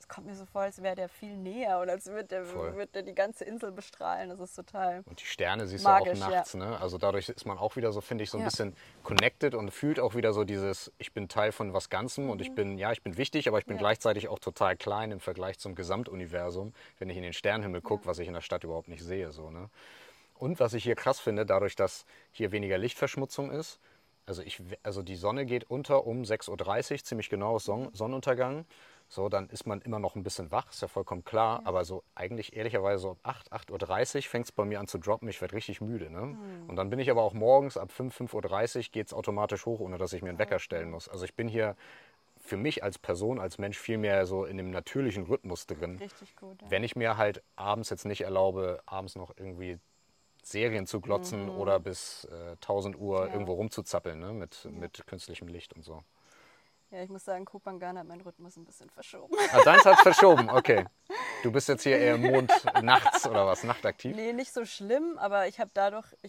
kommt mir so vor, als wäre der viel näher oder als würde der die ganze Insel bestrahlen. Das ist total Und die Sterne siehst magisch, du auch nachts. Ne? Also dadurch ist man auch wieder so, finde ich, so ein bisschen connected und fühlt auch wieder so dieses, ich bin Teil von was Ganzem und ich bin wichtig, aber ich bin gleichzeitig auch total klein im Vergleich zum Gesamtuniversum, wenn ich in den Sternenhimmel gucke, was ich in der Stadt überhaupt nicht sehe. So, ne? Und was ich hier krass finde, dadurch, dass hier weniger Lichtverschmutzung ist, also die Sonne geht unter um 6:30 Uhr, ziemlich genau Sonnenuntergang. So, dann ist man immer noch ein bisschen wach, ist ja vollkommen klar. Aber so eigentlich ehrlicherweise so ab 8:30 Uhr fängt es bei mir an zu droppen. Ich werde richtig müde. Ne? Und dann bin ich aber auch morgens ab 5:30 Uhr geht es automatisch hoch, ohne dass ich mir einen Wecker stellen muss. Also ich bin hier für mich als Person, als Mensch viel mehr so in dem natürlichen Rhythmus drin. richtig gut. Ja. Wenn ich mir halt abends jetzt nicht erlaube, abends noch irgendwie Serien zu glotzen oder bis 1000 Uhr irgendwo rumzuzappeln, ne? Mit künstlichem Licht und so. Ja, ich muss sagen, Kopangan hat meinen Rhythmus ein bisschen verschoben. Ah, deins hat verschoben, okay. Du bist jetzt hier eher Mond nachts oder was, nachtaktiv? Nee, nicht so schlimm, aber ich habe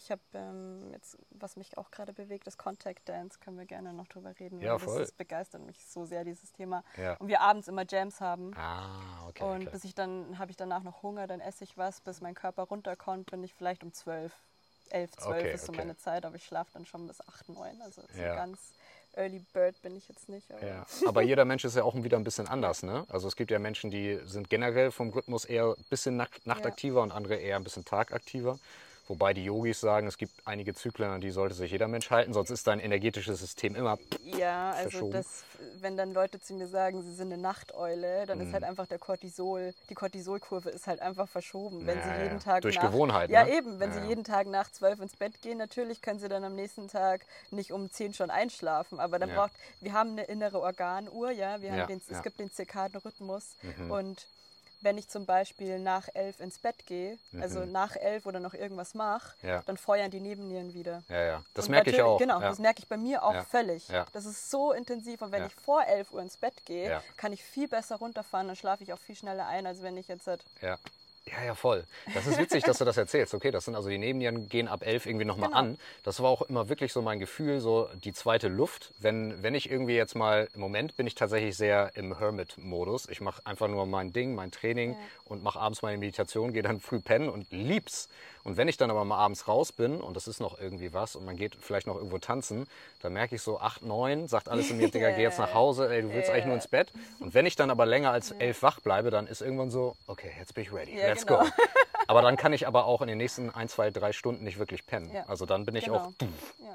jetzt, was mich auch gerade bewegt, das Contact Dance, können wir gerne noch drüber reden. Ja, weil voll. Das begeistert mich so sehr, dieses Thema. Ja. Und wir abends immer Jams haben. Ah, okay. Und klar. habe ich danach noch Hunger, dann esse ich was, bis mein Körper runterkommt, bin ich vielleicht um 12, 11, 12 Okay, ist so okay. meine Zeit, aber ich schlafe dann schon bis 8, 9. Also so Ja. ganz Early Bird bin ich jetzt nicht. Aber Ja. Aber jeder Mensch ist ja auch wieder ein bisschen anders, ne? Also es gibt ja Menschen, die sind generell vom Rhythmus eher ein bisschen nachtaktiver und andere eher ein bisschen tagaktiver. Wobei die Yogis sagen, es gibt einige Zyklen, an die sollte sich jeder Mensch halten, sonst ist dein energetisches System immer Ja, also verschoben. wenn dann Leute zu mir sagen, sie sind eine Nachteule, dann ist halt einfach die Cortisolkurve ist halt einfach verschoben. Wenn sie Ja, jeden ja. Tag Durch nach, Gewohnheit, Ja, ne? eben, wenn Ja, sie ja. jeden Tag nach 12 ins Bett gehen, natürlich können sie dann am nächsten Tag nicht um 10 schon einschlafen, aber dann Ja. wir haben eine innere Organuhr, ja, Ja, ja. es gibt den Zirkadenrhythmus und wenn ich zum Beispiel nach 11 ins Bett gehe, also nach 11 oder noch irgendwas mache, Ja. dann feuern die Nebennieren wieder. Ja, ja. Das Und merke ich natürlich- auch. Genau, ja. das merke ich bei mir auch Ja. völlig. Ja. Das ist so intensiv und wenn Ja. ich vor 11 Uhr ins Bett gehe, Ja. kann ich viel besser runterfahren, dann schlafe ich auch viel schneller ein, als wenn ich jetzt halt Ja. Ja, ja, voll. Das ist witzig, dass du das erzählst. Okay, das sind also die Nebennieren gehen ab 11 irgendwie nochmal Genau. an. Das war auch immer wirklich so mein Gefühl, so die zweite Luft. Wenn ich irgendwie jetzt mal, im Moment bin ich tatsächlich sehr im Hermit-Modus. Ich mache einfach nur mein Ding, mein Training und mache abends meine Meditation, gehe dann früh pennen und lieb's. Und wenn ich dann aber mal abends raus bin und das ist noch irgendwie was und man geht vielleicht noch irgendwo tanzen, dann merke ich so 8, 9, sagt alles in mir, Digga, geh jetzt nach Hause, ey, du willst eigentlich nur ins Bett. Und wenn ich dann aber länger als 11 wach bleibe, dann ist irgendwann so, okay, jetzt bin ich ready, Ja, let's genau. go. Aber dann kann ich aber auch in den nächsten 1, 2, 3 Stunden nicht wirklich pennen. Ja. Also dann bin ich Genau. auch, Ja.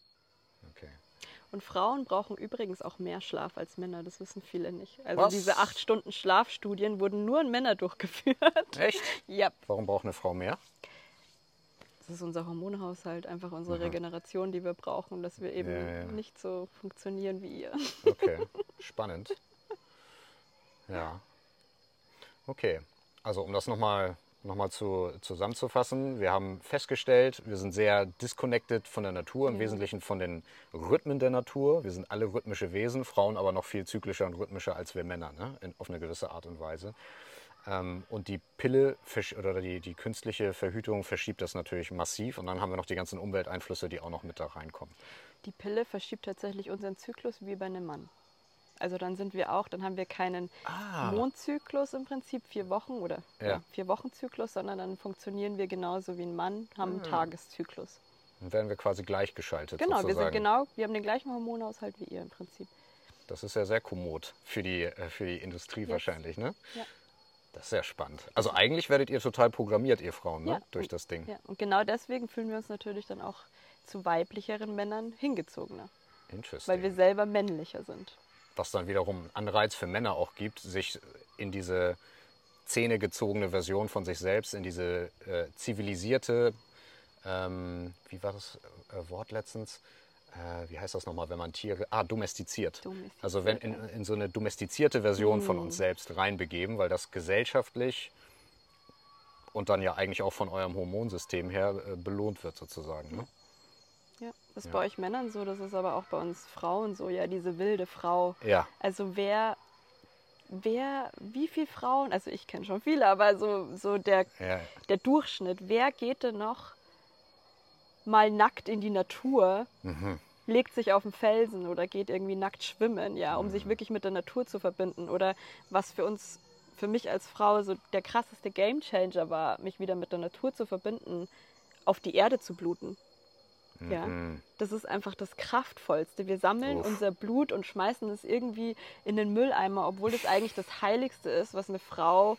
okay. Und Frauen brauchen übrigens auch mehr Schlaf als Männer, das wissen viele nicht. Also Was? diese 8 Stunden Schlafstudien wurden nur an Männer durchgeführt. Echt? Ja, Warum braucht eine Frau mehr? das ist unser Hormonhaushalt, einfach unsere Regeneration, die wir brauchen, dass wir eben Ja, ja. nicht so funktionieren wie ihr. Okay, spannend. Ja. Okay, also um das nochmal zusammenzufassen, wir haben festgestellt, wir sind sehr disconnected von der Natur, im Wesentlichen von den Rhythmen der Natur. Wir sind alle rhythmische Wesen, Frauen aber noch viel zyklischer und rhythmischer als wir Männer, ne? Auf eine gewisse Art und Weise. Und die Pille oder die künstliche Verhütung verschiebt das natürlich massiv. Und dann haben wir noch die ganzen Umwelteinflüsse, die auch noch mit da reinkommen. Die Pille verschiebt tatsächlich unseren Zyklus wie bei einem Mann. Also dann haben wir keinen Mondzyklus im Prinzip, 4 Wochen oder Ja. 4 Wochen Zyklus, sondern dann funktionieren wir genauso wie ein Mann, haben einen Tageszyklus. Dann werden wir quasi gleichgeschaltet. Genau, sozusagen. wir haben den gleichen Hormonhaushalt wie ihr im Prinzip. Das ist ja sehr kommod für die Industrie wahrscheinlich, ne? Ja. Das ist sehr spannend. Also eigentlich werdet ihr total programmiert, ihr Frauen, ne? Ja. Durch das Ding. Ja, und genau deswegen fühlen wir uns natürlich dann auch zu weiblicheren Männern hingezogener, Interesting. weil wir selber männlicher sind. Was dann wiederum einen Anreiz für Männer auch gibt, sich in diese zähnegezogene Version von sich selbst, in diese zivilisierte, wie war das Wort letztens? Wie heißt das nochmal, wenn man Tiere, domestiziert. Also wenn in so eine domestizierte Version von uns selbst reinbegeben, weil das gesellschaftlich und dann ja eigentlich auch von eurem Hormonsystem her belohnt wird sozusagen. Ne? Ja, das ist bei euch Männern so, das ist aber auch bei uns Frauen so, ja, diese wilde Frau. Ja. Also wie viele Frauen, also ich kenne schon viele, aber so der Durchschnitt, wer geht denn noch mal nackt in die Natur, legt sich auf den Felsen oder geht irgendwie nackt schwimmen, ja, um sich wirklich mit der Natur zu verbinden? Oder was für uns für mich als Frau so der krasseste Gamechanger war, mich wieder mit der Natur zu verbinden, auf die Erde zu bluten. Ja, das ist einfach das Kraftvollste. Wir sammeln unser Blut und schmeißen es irgendwie in den Mülleimer, obwohl das eigentlich das Heiligste ist, was eine Frau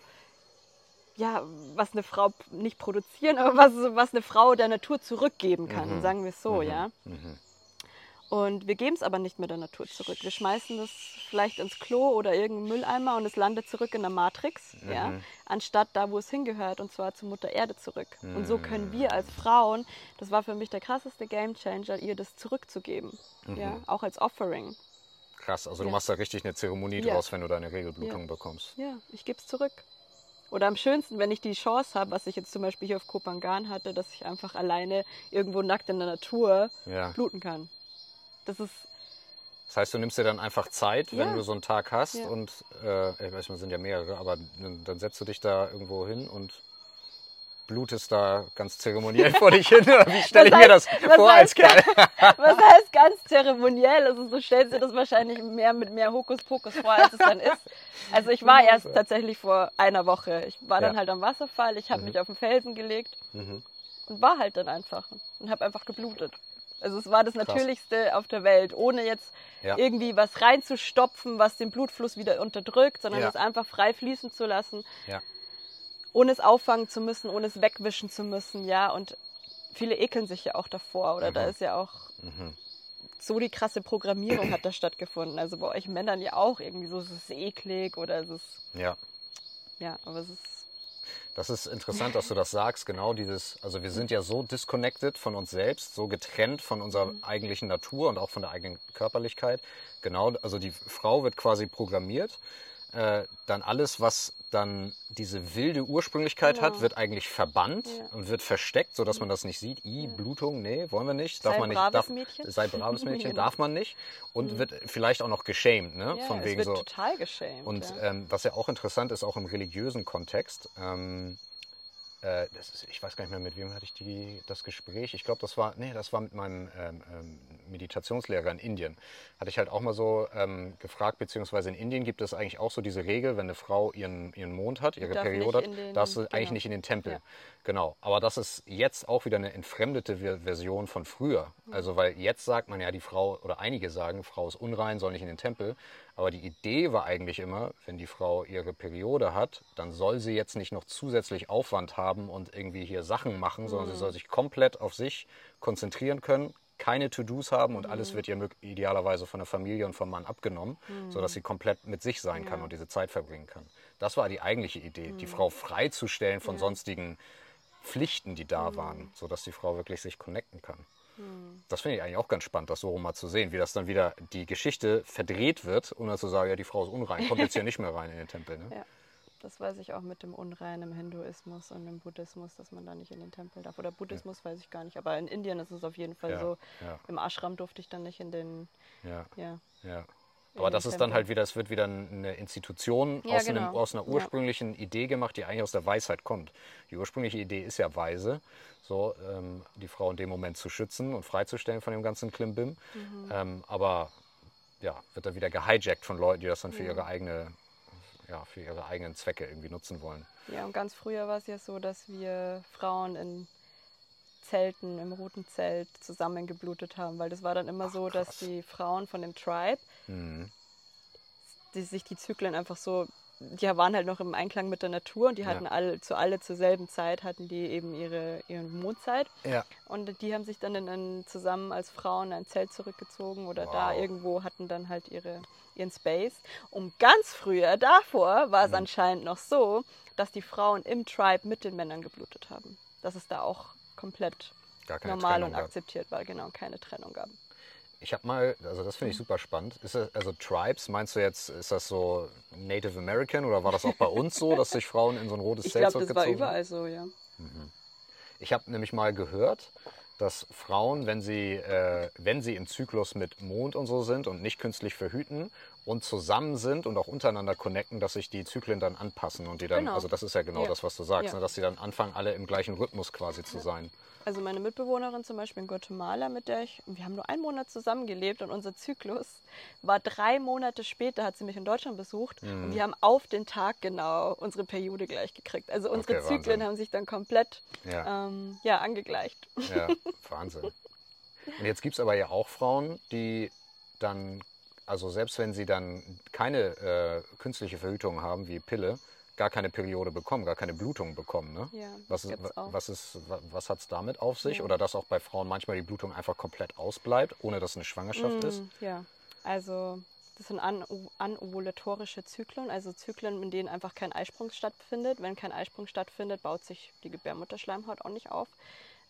nicht produzieren, aber was eine Frau der Natur zurückgeben kann, sagen wir es so, ja. Und wir geben es aber nicht mehr der Natur zurück. Wir schmeißen es vielleicht ins Klo oder irgendeinen Mülleimer und es landet zurück in der Matrix, ja, anstatt da, wo es hingehört, und zwar zur Mutter Erde zurück. Und so können wir als Frauen, das war für mich der krasseste Gamechanger, ihr das zurückzugeben, ja, auch als Offering. Krass, also du machst da richtig eine Zeremonie draus, wenn du deine Regelblutung bekommst. Ja, ich gebe es zurück. Oder am schönsten, wenn ich die Chance habe, was ich jetzt zum Beispiel hier auf Koh Phangan hatte, dass ich einfach alleine irgendwo nackt in der Natur bluten kann. Das heißt, du nimmst dir dann einfach Zeit, wenn du so einen Tag hast und, ich weiß, es sind ja mehrere, aber dann setzt du dich da irgendwo hin und blutest da ganz zeremoniell vor dich hin. Wie stelle ich mir das vor als Kerl? Was heißt ganz zeremoniell? Also du stellst dir das wahrscheinlich mit mehr Hokuspokus vor, als es dann ist. Also ich war erst tatsächlich vor einer Woche. Ich war dann halt am Wasserfall, ich habe mich auf den Felsen gelegt und war halt dann einfach und habe einfach geblutet. Also es war das Natürlichste auf der Welt, ohne jetzt irgendwie was reinzustopfen, was den Blutfluss wieder unterdrückt, sondern es einfach frei fließen zu lassen, ohne es auffangen zu müssen, ohne es wegwischen zu müssen, ja. Und viele ekeln sich ja auch davor, oder da ist ja auch so die krasse Programmierung hat da stattgefunden. Also bei euch Männern ja auch irgendwie so, es ist eklig oder es ist... Ja, aber es ist... Das ist interessant, dass du das sagst, genau dieses, also wir sind ja so disconnected von uns selbst, so getrennt von unserer eigentlichen Natur und auch von der eigenen Körperlichkeit. Genau, also die Frau wird quasi programmiert, dann alles, was dann diese wilde Ursprünglichkeit hat, wird eigentlich verbannt und wird versteckt, sodass man das nicht sieht. Blutung, nee, wollen wir nicht. Sei braves Mädchen. Sei braves Mädchen, darf man nicht. Und wird vielleicht auch noch geschämt, ne? Ja, von wegen es wird so. total geschämt. Und was ja auch interessant ist, auch im religiösen Kontext, ich weiß gar nicht mehr, mit wem hatte ich das Gespräch. Ich glaube, das war mit meinem Meditationslehrer in Indien. Hatte ich halt auch mal so gefragt, beziehungsweise in Indien gibt es eigentlich auch so diese Regel, wenn eine Frau ihren Mond hat, ihre Periode hat, darf sie eigentlich nicht in den Tempel. Ja. Genau, aber das ist jetzt auch wieder eine entfremdete Version von früher. Also weil jetzt sagt man ja, die Frau, oder einige sagen, Frau ist unrein, soll nicht in den Tempel. Aber die Idee war eigentlich immer, wenn die Frau ihre Periode hat, dann soll sie jetzt nicht noch zusätzlich Aufwand haben und irgendwie hier Sachen machen, sondern sie soll sich komplett auf sich konzentrieren können, keine To-Dos haben und alles wird ihr idealerweise von der Familie und vom Mann abgenommen, sodass sie komplett mit sich sein kann und diese Zeit verbringen kann. Das war die eigentliche Idee, die Frau freizustellen von sonstigen Pflichten, die da waren, sodass die Frau wirklich sich connecten kann. Das finde ich eigentlich auch ganz spannend, das so rum mal zu sehen, wie das dann wieder die Geschichte verdreht wird, um dann zu sagen, ja, die Frau ist unrein, kommt jetzt hier nicht mehr rein in den Tempel. Ne? Ja, das weiß ich auch mit dem Unrein im Hinduismus und im Buddhismus, dass man da nicht in den Tempel darf. Oder Buddhismus weiß ich gar nicht, aber in Indien ist es auf jeden Fall so. Ja. Im Ashram durfte ich dann nicht in den... Aber das ist dann halt wieder, es wird wieder eine Institution aus einer ursprünglichen Idee gemacht, die eigentlich aus der Weisheit kommt. Die ursprüngliche Idee ist ja weise, so die Frau in dem Moment zu schützen und freizustellen von dem ganzen Klimbim. Aber wird dann wieder gehijackt von Leuten, die das dann für ihre eigenen Zwecke irgendwie nutzen wollen. Ja, und ganz früher war es ja so, dass wir Frauen in Zelten, im roten Zelt zusammen geblutet haben, weil das war dann immer so, dass die Frauen von dem Tribe, die sich die Zyklen einfach so, die waren halt noch im Einklang mit der Natur und die hatten alle zur selben Zeit, hatten die eben ihre Mondzeit. Ja. Und die haben sich dann zusammen als Frauen in ein Zelt zurückgezogen oder da irgendwo hatten dann halt ihren Space. Und ganz früher, davor, war es anscheinend noch so, dass die Frauen im Tribe mit den Männern geblutet haben. Dass es da auch komplett normal und akzeptiert war, genau, keine Trennung gab. Ich habe mal, also das finde ich super spannend. Also Tribes, meinst du jetzt, ist das so Native American oder war das auch bei uns so, dass sich Frauen in so ein rotes Zelt zurückgezogen haben? Ich glaube, das war überall so, ja. Ich habe nämlich mal gehört, dass Frauen, wenn sie im Zyklus mit Mond und so sind und nicht künstlich verhüten und zusammen sind und auch untereinander connecten, dass sich die Zyklen dann anpassen und die dann, also das ist ja genau das, was du sagst, ne, dass sie dann anfangen, alle im gleichen Rhythmus quasi zu sein. Also meine Mitbewohnerin zum Beispiel in Guatemala, wir haben nur einen Monat zusammengelebt und unser Zyklus war 3 Monate später, hat sie mich in Deutschland besucht und wir haben auf den Tag genau unsere Periode gleich gekriegt. Also unsere Zyklen Wahnsinn. haben sich dann komplett Ja. angegleicht. Ja, Wahnsinn. Und jetzt gibt es aber ja auch Frauen, die dann, also selbst wenn sie dann keine künstliche Verhütung haben, wie Pille, gar keine Periode bekommen, gar keine Blutung bekommen. Ne? Ja, Was hat es damit auf sich? Ja. Oder dass auch bei Frauen manchmal die Blutung einfach komplett ausbleibt, ohne dass es eine Schwangerschaft ist? Ja, also das sind anovulatorische Zyklen, also Zyklen, in denen einfach kein Eisprung stattfindet. Wenn kein Eisprung stattfindet, baut sich die Gebärmutterschleimhaut auch nicht auf.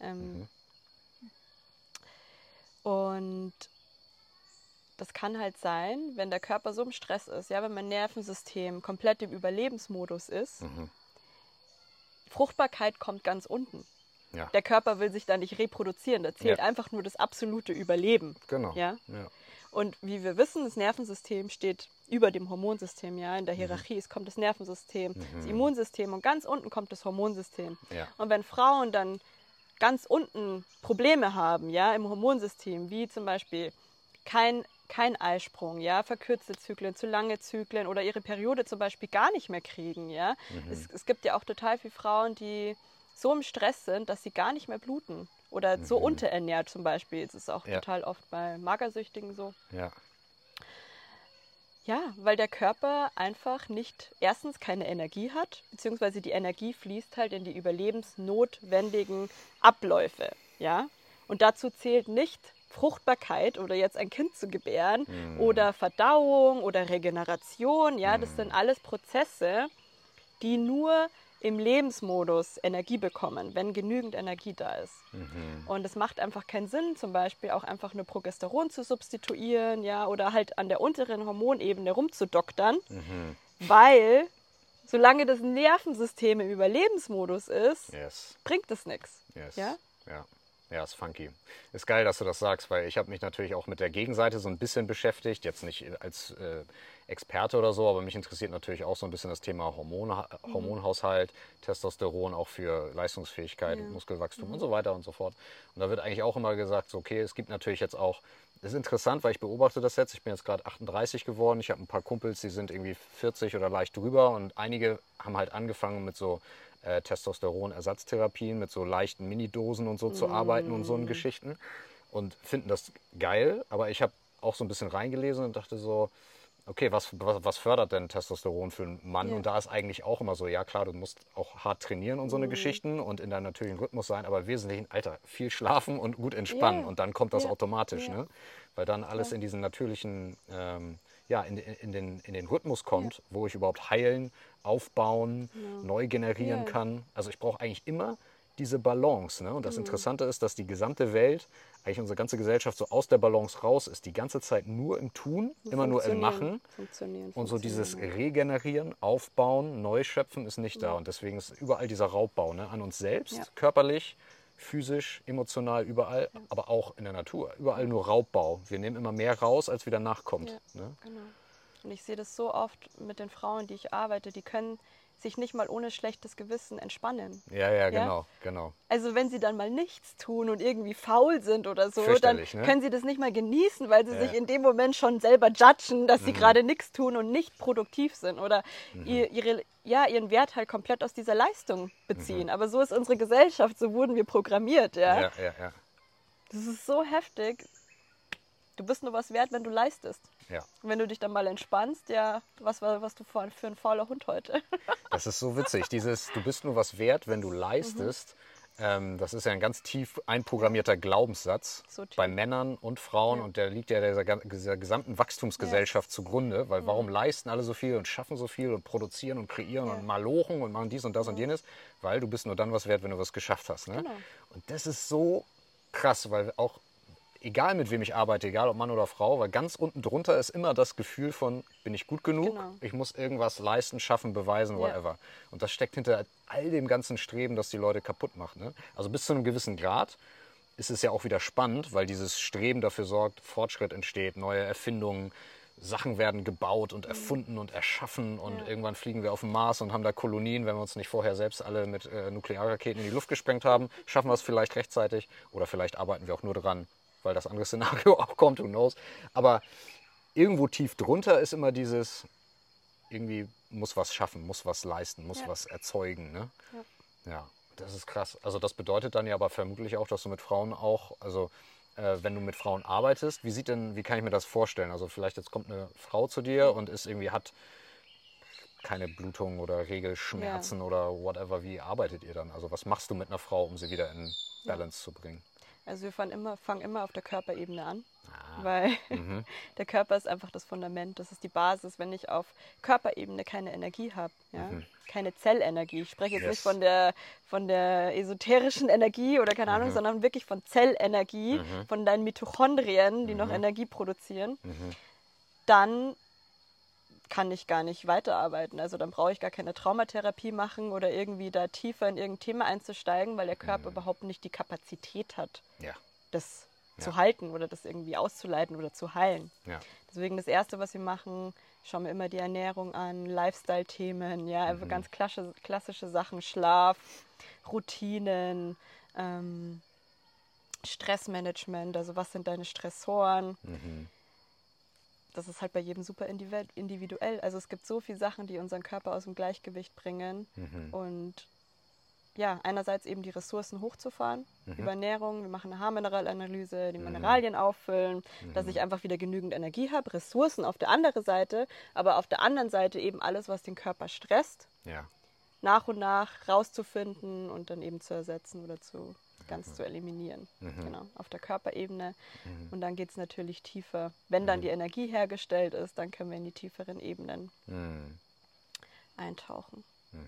Und das kann halt sein, wenn der Körper so im Stress ist, ja, wenn mein Nervensystem komplett im Überlebensmodus ist, Fruchtbarkeit kommt ganz unten. Ja. Der Körper will sich da nicht reproduzieren, da zählt einfach nur das absolute Überleben. Genau. Ja? Ja. Und wie wir wissen, das Nervensystem steht über dem Hormonsystem, ja, in der Hierarchie. Es kommt das Nervensystem, das Immunsystem und ganz unten kommt das Hormonsystem. Ja. Und wenn Frauen dann ganz unten Probleme haben, ja, im Hormonsystem, wie zum Beispiel kein Eisprung, ja, verkürzte Zyklen, zu lange Zyklen oder ihre Periode zum Beispiel gar nicht mehr kriegen, ja. Es gibt ja auch total viele Frauen, die so im Stress sind, dass sie gar nicht mehr bluten oder so unterernährt zum Beispiel. Das ist auch total oft bei Magersüchtigen so. Ja. Ja, weil der Körper einfach erstens keine Energie hat, beziehungsweise die Energie fließt halt in die überlebensnotwendigen Abläufe, ja. Und dazu zählt nicht Fruchtbarkeit oder jetzt ein Kind zu gebären oder Verdauung oder Regeneration, ja, das sind alles Prozesse, die nur im Lebensmodus Energie bekommen, wenn genügend Energie da ist. Und es macht einfach keinen Sinn, zum Beispiel auch einfach nur Progesteron zu substituieren, ja, oder halt an der unteren Hormonebene rumzudoktern, weil solange das Nervensystem im Überlebensmodus ist, bringt es nichts. Ja? Ja, ist funky. Ist geil, dass du das sagst, weil ich habe mich natürlich auch mit der Gegenseite so ein bisschen beschäftigt, jetzt nicht als Experte oder so, aber mich interessiert natürlich auch so ein bisschen das Thema Hormonhaushalt, Testosteron auch für Leistungsfähigkeit, Muskelwachstum und so weiter und so fort. Und da wird eigentlich auch immer gesagt, so, okay, es gibt natürlich jetzt auch, das ist interessant, weil ich beobachte das jetzt, ich bin jetzt gerade 38 geworden, ich habe ein paar Kumpels, die sind irgendwie 40 oder leicht drüber und einige haben halt angefangen mit so Testosteronersatztherapien mit so leichten Minidosen und so zu arbeiten und so einen Geschichten und finden das geil, aber ich habe auch so ein bisschen reingelesen und dachte so, okay, was fördert denn Testosteron für einen Mann? Und da ist eigentlich auch immer so, ja klar, du musst auch hart trainieren und so eine Geschichten und in deinem natürlichen Rhythmus sein, aber im Wesentlichen, Alter, viel schlafen und gut entspannen und dann kommt das automatisch, ne? Weil dann alles in diesen natürlichen, in den Rhythmus kommt, wo ich überhaupt heilen, aufbauen, neu generieren kann. Also ich brauche eigentlich immer diese Balance. Ne? Und das Interessante ist, dass die gesamte Welt, eigentlich unsere ganze Gesellschaft so aus der Balance raus ist, die ganze Zeit nur im Tun, immer nur im Machen. Und so dieses Regenerieren, Aufbauen, Neuschöpfen ist nicht da. Und deswegen ist überall dieser Raubbau, ne? An uns selbst, körperlich, physisch, emotional, überall, aber auch in der Natur. Überall nur Raubbau. Wir nehmen immer mehr raus, als wieder nachkommt. Ja, ne? genau. Und ich sehe das so oft mit den Frauen, die ich arbeite, die können sich nicht mal ohne schlechtes Gewissen entspannen. Ja, genau. Also wenn sie dann mal nichts tun und irgendwie faul sind oder so, dann ne? können sie das nicht mal genießen, weil sie sich in dem Moment schon selber judgen, dass sie gerade nichts tun und nicht produktiv sind oder ihren Wert halt komplett aus dieser Leistung beziehen. Aber so ist unsere Gesellschaft, so wurden wir programmiert. Ja. Das ist so heftig. Du bist nur was wert, wenn du leistest. Ja. Und wenn du dich dann mal entspannst, was du für ein fauler Hund heute? Das ist so witzig, du bist nur was wert, wenn du leistest. Das ist ja ein ganz tief einprogrammierter Glaubenssatz bei Männern und Frauen und der liegt ja dieser gesamten Wachstumsgesellschaft zugrunde, weil warum leisten alle so viel und schaffen so viel und produzieren und kreieren und malochen und machen dies und das und jenes? Weil du bist nur dann was wert, wenn du was geschafft hast. Ne? Genau. Und das ist so krass, weil auch egal mit wem ich arbeite, egal ob Mann oder Frau, weil ganz unten drunter ist immer das Gefühl von, bin ich gut genug? Genau. Ich muss irgendwas leisten, schaffen, beweisen, whatever. Und das steckt hinter all dem ganzen Streben, das die Leute kaputt macht. Ne? Also bis zu einem gewissen Grad ist es ja auch wieder spannend, weil dieses Streben dafür sorgt, Fortschritt entsteht, neue Erfindungen, Sachen werden gebaut und erfunden und erschaffen und irgendwann fliegen wir auf den Mars und haben da Kolonien, wenn wir uns nicht vorher selbst alle mit Nuklearraketen in die Luft gesprengt haben, schaffen wir es vielleicht rechtzeitig oder vielleicht arbeiten wir auch nur dran, weil das andere Szenario auch kommt, who knows. Aber irgendwo tief drunter ist immer dieses, irgendwie muss was schaffen, muss was leisten, muss was erzeugen. Ne? Ja, das ist krass. Also das bedeutet dann ja aber vermutlich auch, dass du mit Frauen auch, also wenn du mit Frauen arbeitest, wie kann ich mir das vorstellen? Also vielleicht jetzt kommt eine Frau zu dir und hat keine Blutung oder Regelschmerzen oder whatever. Wie arbeitet ihr dann? Also was machst du mit einer Frau, um sie wieder in Balance zu bringen? Also wir fangen immer auf der Körperebene an, weil der Körper ist einfach das Fundament, das ist die Basis. Wenn ich auf Körperebene keine Energie habe, keine Zellenergie, ich spreche jetzt nicht von der esoterischen Energie oder keine Ahnung, sondern wirklich von Zellenergie, von deinen Mitochondrien, die noch Energie produzieren, dann kann ich gar nicht weiterarbeiten. Also dann brauche ich gar keine Traumatherapie machen oder irgendwie da tiefer in irgendein Thema einzusteigen, weil der Körper überhaupt nicht die Kapazität hat, das zu halten oder das irgendwie auszuleiten oder zu heilen. Ja. Deswegen das Erste, was wir machen, schauen wir immer die Ernährung an, Lifestyle-Themen, ganz klassische Sachen, Schlaf, Routinen, Stressmanagement, also was sind deine Stressoren. Das ist halt bei jedem super individuell. Also es gibt so viele Sachen, die unseren Körper aus dem Gleichgewicht bringen. Und ja, einerseits eben die Ressourcen hochzufahren über Ernährung. Wir machen eine Haarmineralanalyse, die Mineralien auffüllen, dass ich einfach wieder genügend Energie habe. Ressourcen auf der anderen Seite, aber auf der anderen Seite eben alles, was den Körper stresst, nach und nach rauszufinden und dann eben zu ersetzen oder ganz zu eliminieren. Genau, auf der Körperebene. Und dann geht es natürlich tiefer. Wenn dann die Energie hergestellt ist, dann können wir in die tieferen Ebenen eintauchen.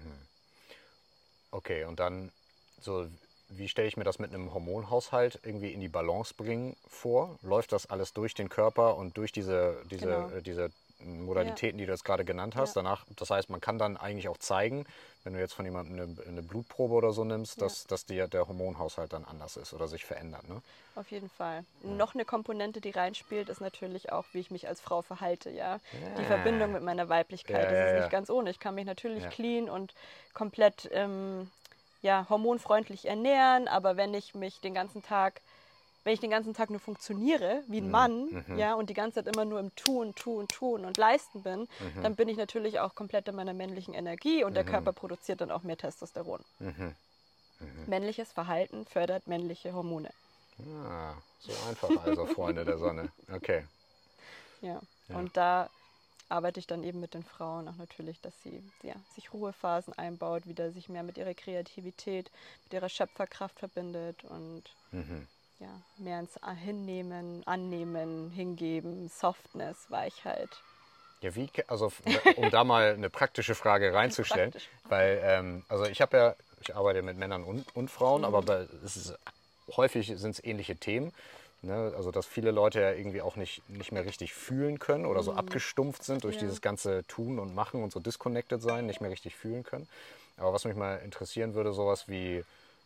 Okay, und dann so, wie stelle ich mir das mit einem Hormonhaushalt irgendwie in die Balance bringen vor? Läuft das alles durch den Körper und durch diese Modalitäten, die du jetzt gerade genannt hast? Danach, das heißt, man kann dann eigentlich auch zeigen, wenn du jetzt von jemandem eine Blutprobe oder so nimmst, dass der Hormonhaushalt dann anders ist oder sich verändert, ne? Auf jeden Fall. Noch eine Komponente, die reinspielt, ist natürlich auch, wie ich mich als Frau verhalte, Die Verbindung mit meiner Weiblichkeit, das ist nicht ganz ohne. Ich kann mich natürlich clean und komplett hormonfreundlich ernähren, aber wenn ich den ganzen Tag nur funktioniere wie ein Mann, und die ganze Zeit immer nur im Tun und Leisten bin, dann bin ich natürlich auch komplett in meiner männlichen Energie und der Körper produziert dann auch mehr Testosteron. Männliches Verhalten fördert männliche Hormone. Ah, so einfach also, Freunde der Sonne. Okay. Ja, und da arbeite ich dann eben mit den Frauen auch natürlich, dass sie sich Ruhephasen einbaut, wieder sich mehr mit ihrer Kreativität, mit ihrer Schöpferkraft verbindet und mehr ins Hinnehmen, Annehmen, Hingeben, Softness, Weichheit. Ja, um da mal eine praktische Frage reinzustellen, weil ich arbeite mit Männern und Frauen, aber häufig sind es ähnliche Themen. Ne? Also dass viele Leute ja irgendwie auch nicht mehr richtig fühlen können oder so abgestumpft sind durch dieses ganze Tun und Machen und so disconnected sein, nicht mehr richtig fühlen können. Aber was mich mal interessieren würde, sowas wie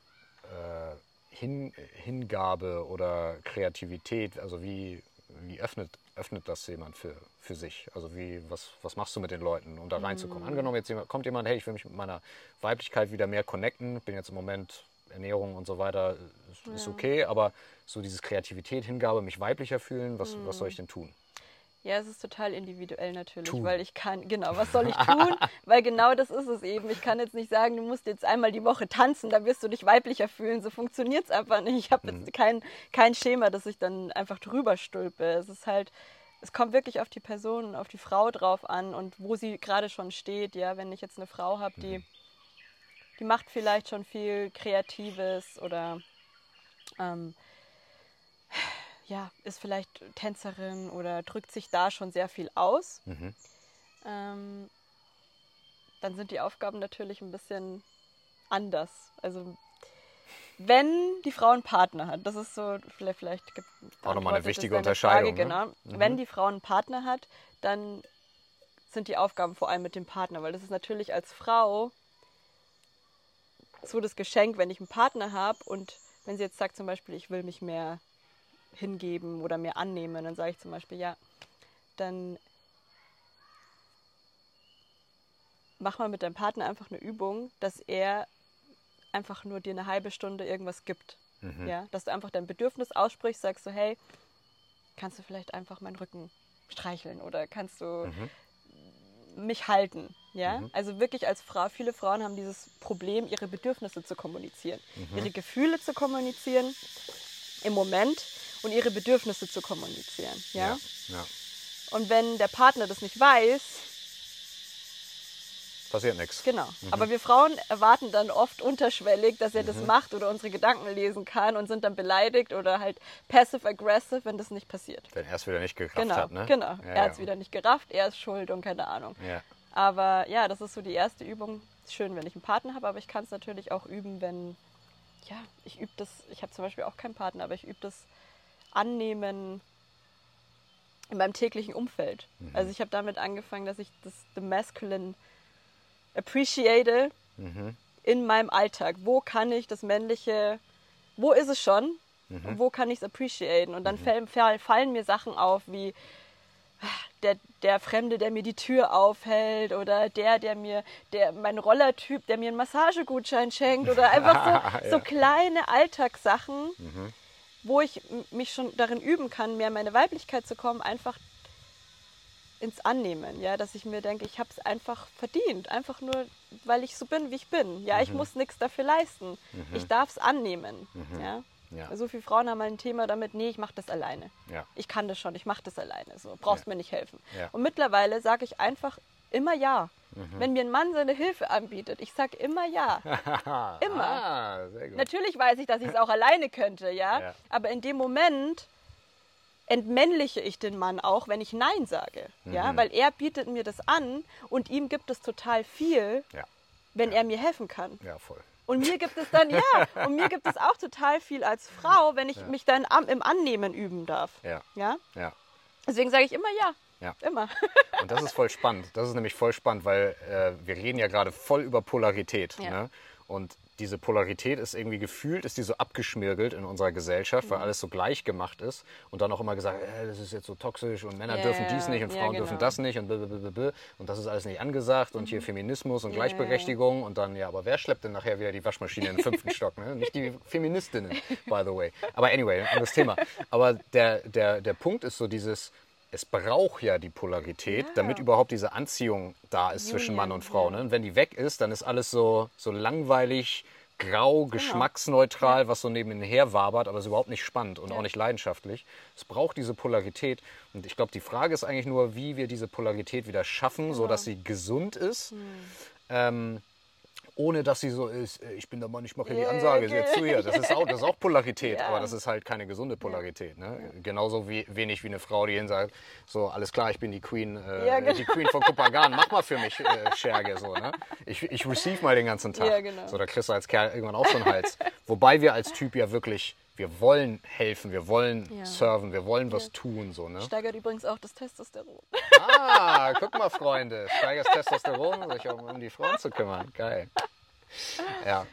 Hingabe oder Kreativität, also wie öffnet das jemand für sich? Also was machst du mit den Leuten, um da reinzukommen? Angenommen, jetzt kommt jemand, hey, ich will mich mit meiner Weiblichkeit wieder mehr connecten, bin jetzt im Moment, Ernährung und so weiter ist okay, aber so dieses Kreativität, Hingabe, mich weiblicher fühlen, was soll ich denn tun? Ja, es ist total individuell natürlich, weil ich kann, was soll ich tun? Weil genau das ist es eben. Ich kann jetzt nicht sagen, du musst jetzt einmal die Woche tanzen, dann wirst du dich weiblicher fühlen. So funktioniert es einfach nicht. Ich habe jetzt kein Schema, das ich dann einfach drüber stülpe. Es kommt wirklich auf die Person, auf die Frau drauf an und wo sie gerade schon steht. Ja, wenn ich jetzt eine Frau habe, die macht vielleicht schon viel Kreatives oder ist vielleicht Tänzerin oder drückt sich da schon sehr viel aus, dann sind die Aufgaben natürlich ein bisschen anders. Also wenn die Frau einen Partner hat, das ist so, vielleicht gibt auch nochmal eine wichtige Unterscheidung. Frage, genau. Wenn die Frau einen Partner hat, dann sind die Aufgaben vor allem mit dem Partner, weil das ist natürlich als Frau so das Geschenk, wenn ich einen Partner habe und wenn sie jetzt sagt zum Beispiel, ich will mich mehr hingeben oder mehr annehmen, dann sage ich zum Beispiel, dann mach mal mit deinem Partner einfach eine Übung, dass er einfach nur dir eine halbe Stunde irgendwas gibt. Ja? Dass du einfach dein Bedürfnis aussprichst, sagst so, hey, kannst du vielleicht einfach meinen Rücken streicheln oder kannst du mich halten? Ja? Also wirklich als Frau, viele Frauen haben dieses Problem, ihre Bedürfnisse zu kommunizieren, ihre Gefühle zu kommunizieren im Moment und ihre Bedürfnisse zu kommunizieren. Ja? Ja. Und wenn der Partner das nicht weiß, passiert nichts. genau. Aber wir Frauen erwarten dann oft unterschwellig, dass er das macht oder unsere Gedanken lesen kann und sind dann beleidigt oder halt passive-aggressive, wenn das nicht passiert. Wenn er es wieder nicht gerafft hat, ne? Genau. Ja, Er hat es wieder nicht gerafft, er ist schuld und keine Ahnung. Ja. Aber ja, das ist so die erste Übung. Ist schön, wenn ich einen Partner habe, aber ich kann es natürlich auch üben, wenn, ja, ich übe das, ich habe zum Beispiel auch keinen Partner, aber ich übe das Annehmen in meinem täglichen Umfeld. Also ich habe damit angefangen, dass ich das The Masculine appreciate in meinem Alltag. Wo kann ich das Männliche, wo ist es schon und wo kann ich es appreciaten? Und dann fallen mir Sachen auf wie der Fremde, der mir die Tür aufhält oder mein Rollertyp, der mir einen Massagegutschein schenkt oder einfach so kleine Alltagssachen, wo ich mich schon darin üben kann, mehr in meine Weiblichkeit zu kommen, einfach ins Annehmen, ja, dass ich mir denke, ich habe es einfach verdient, einfach nur, weil ich so bin, wie ich bin. Ja, ich muss nichts dafür leisten. Ich darf es annehmen. Ja? Ja. So viele Frauen haben halt ein Thema damit, nee, ich mache das alleine. Ja. Ich kann das schon, ich mache das alleine. So, brauchst mir nicht helfen. Ja. Und mittlerweile sage ich einfach immer ja. Wenn mir ein Mann seine Hilfe anbietet, ich sage immer ja. Immer. Sehr gut. Natürlich weiß ich, dass ich es auch alleine könnte, ja. Aber in dem Moment entmännliche ich den Mann auch, wenn ich Nein sage. Ja? Weil er bietet mir das an und ihm gibt es total viel, wenn er mir helfen kann. Ja, voll. Und mir gibt es dann, und mir gibt es auch total viel als Frau, wenn ich mich dann im Annehmen üben darf. Ja? Deswegen sage ich immer ja. Immer. Und das ist voll spannend. Das ist nämlich voll spannend, weil wir reden ja gerade voll über Polarität. Ne? Und diese Polarität ist irgendwie gefühlt, ist die so abgeschmirgelt in unserer Gesellschaft, weil alles so gleich gemacht ist. Und dann auch immer gesagt, das ist jetzt so toxisch und Männer dürfen dies nicht und Frauen dürfen das nicht und blablabla. Und das ist alles nicht angesagt und hier Feminismus und Gleichberechtigung. Und dann, aber wer schleppt denn nachher wieder die Waschmaschine in den 5. Stock? Ne? Nicht die Feministinnen, by the way. Aber anyway, ein anderes Thema. Aber der Punkt ist so dieses, es braucht ja die Polarität, damit überhaupt diese Anziehung da ist zwischen Mann und Frau. Ne? Und wenn die weg ist, dann ist alles so langweilig, grau, geschmacksneutral, was so nebenher wabert, aber ist überhaupt nicht spannend und auch nicht leidenschaftlich. Es braucht diese Polarität. Und ich glaube, die Frage ist eigentlich nur, wie wir diese Polarität wieder schaffen, sodass sie gesund ist. Ohne dass sie so ist, ich bin der Mann, ich mache hier die Ansage, jetzt zu hier. Das ist auch Polarität, aber das ist halt keine gesunde Polarität. Ne? Genauso wenig wie eine Frau, die sagt, so, alles klar, ich bin die Queen, die Queen von Kopangan, mach mal für mich Scherge. So, ne? Ich receive mal den ganzen Tag. So, da kriegst du als Kerl irgendwann auch so einen Hals. Wobei wir als Typ ja wirklich, wir wollen helfen, wir wollen serven, wir wollen was tun. So, ne? Steigert übrigens auch das Testosteron. Guck mal, Freunde, steigert das Testosteron, sich um die Frauen zu kümmern. Geil. Ja.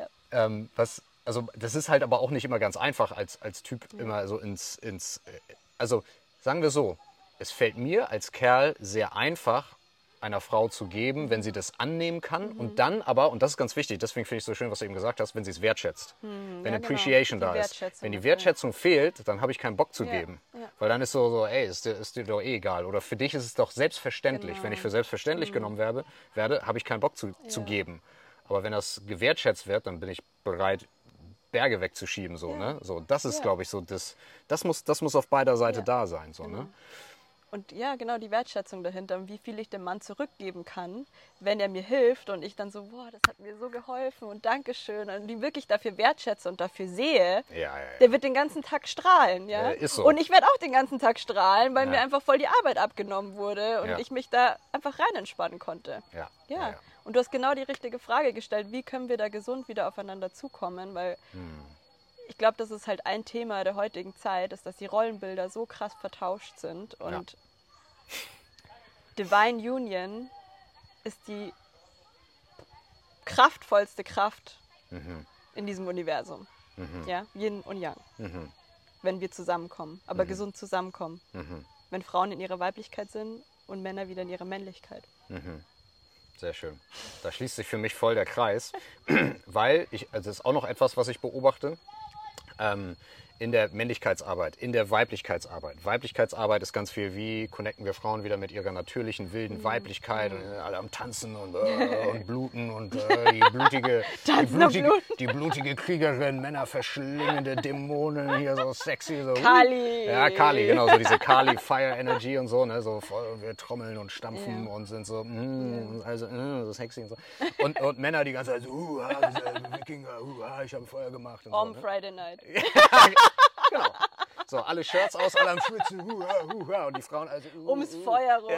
Das ist halt aber auch nicht immer ganz einfach als Typ immer so also sagen wir so, es fällt mir als Kerl sehr einfach, einer Frau zu geben, wenn sie das annehmen kann und dann aber, und das ist ganz wichtig, deswegen finde ich es so schön, was du eben gesagt hast, wenn sie es wertschätzt. Wenn Appreciation da ist. Wenn die Wertschätzung fehlt, dann habe ich keinen Bock zu geben. Weil dann ist so ey, ist dir doch eh egal. Oder für dich ist es doch selbstverständlich. Wenn ich für selbstverständlich genommen werde, habe ich keinen Bock zu geben. Aber wenn das gewertschätzt wird, dann bin ich bereit, Berge wegzuschieben. So, ne? So, das ist, glaube ich, so, das muss auf beider Seite da sein. So, ne? Und ja, genau die Wertschätzung dahinter, wie viel ich dem Mann zurückgeben kann, wenn er mir hilft und ich dann so, boah, das hat mir so geholfen und Dankeschön und die wirklich dafür wertschätze und dafür sehe, der wird den ganzen Tag strahlen. Ja? Ist so. Und ich werde auch den ganzen Tag strahlen, weil mir einfach voll die Arbeit abgenommen wurde und ich mich da einfach rein entspannen konnte. Ja. Und du hast genau die richtige Frage gestellt, wie können wir da gesund wieder aufeinander zukommen, weil ich glaube, das ist halt ein Thema der heutigen Zeit, ist, dass die Rollenbilder so krass vertauscht sind und Divine Union ist die kraftvollste Kraft in diesem Universum. Ja, Yin und Yang. Wenn wir zusammenkommen, aber gesund zusammenkommen. Wenn Frauen in ihrer Weiblichkeit sind und Männer wieder in ihrer Männlichkeit. Sehr schön. Da schließt sich für mich voll der Kreis, weil also das ist auch noch etwas, was ich beobachte. In der Männlichkeitsarbeit, in der Weiblichkeitsarbeit. Weiblichkeitsarbeit ist ganz viel, wie connecten wir Frauen wieder mit ihrer natürlichen, wilden Weiblichkeit und alle am Tanzen und bluten und die blutige Kriegerin, Männer verschlingende Dämonen, hier so sexy. So, Kali. Ja, Kali, genau, so diese Kali Fire Energy und so, ne, so voll, wir trommeln und stampfen und sind so, so sexy und so. Und Männer die ganze Zeit so, Wikinger, ich habe Feuer gemacht. Und so, ne? Friday night. Genau. So, alle Shirts aus, alle am Schwitzen, und die Frauen also ums Feuer rum.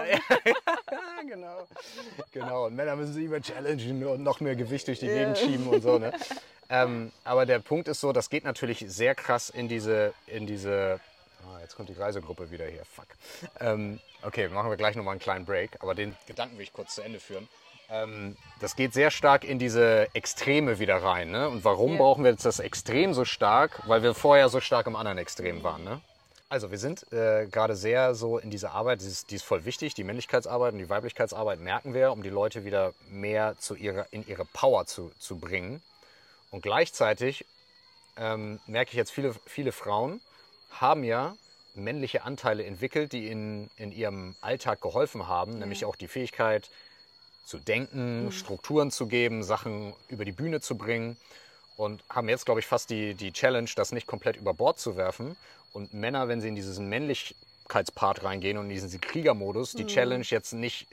Ja, genau. Und Männer müssen sich immer challengen und noch mehr Gewicht durch die Gegend schieben und so. Ne? Aber der Punkt ist so, das geht natürlich sehr krass in diese jetzt kommt die Reisegruppe wieder hier, fuck. Okay, machen wir gleich nochmal einen kleinen Break, aber den Gedanken will ich kurz zu Ende führen. Das geht sehr stark in diese Extreme wieder rein. Ne? Und warum brauchen wir jetzt das Extrem so stark? Weil wir vorher so stark im anderen Extrem waren. Ne? Also wir sind gerade sehr so in dieser Arbeit, die ist voll wichtig, die Männlichkeitsarbeit und die Weiblichkeitsarbeit merken wir, um die Leute wieder mehr in ihre Power zu bringen. Und gleichzeitig merke ich jetzt, viele Frauen haben ja männliche Anteile entwickelt, die in ihrem Alltag geholfen haben, nämlich auch die Fähigkeit, zu denken, Strukturen zu geben, Sachen über die Bühne zu bringen und haben jetzt, glaube ich, fast die Challenge, das nicht komplett über Bord zu werfen. Und Männer, wenn sie in diesen Männlichkeitspart reingehen und in diesen Kriegermodus, die Challenge jetzt nicht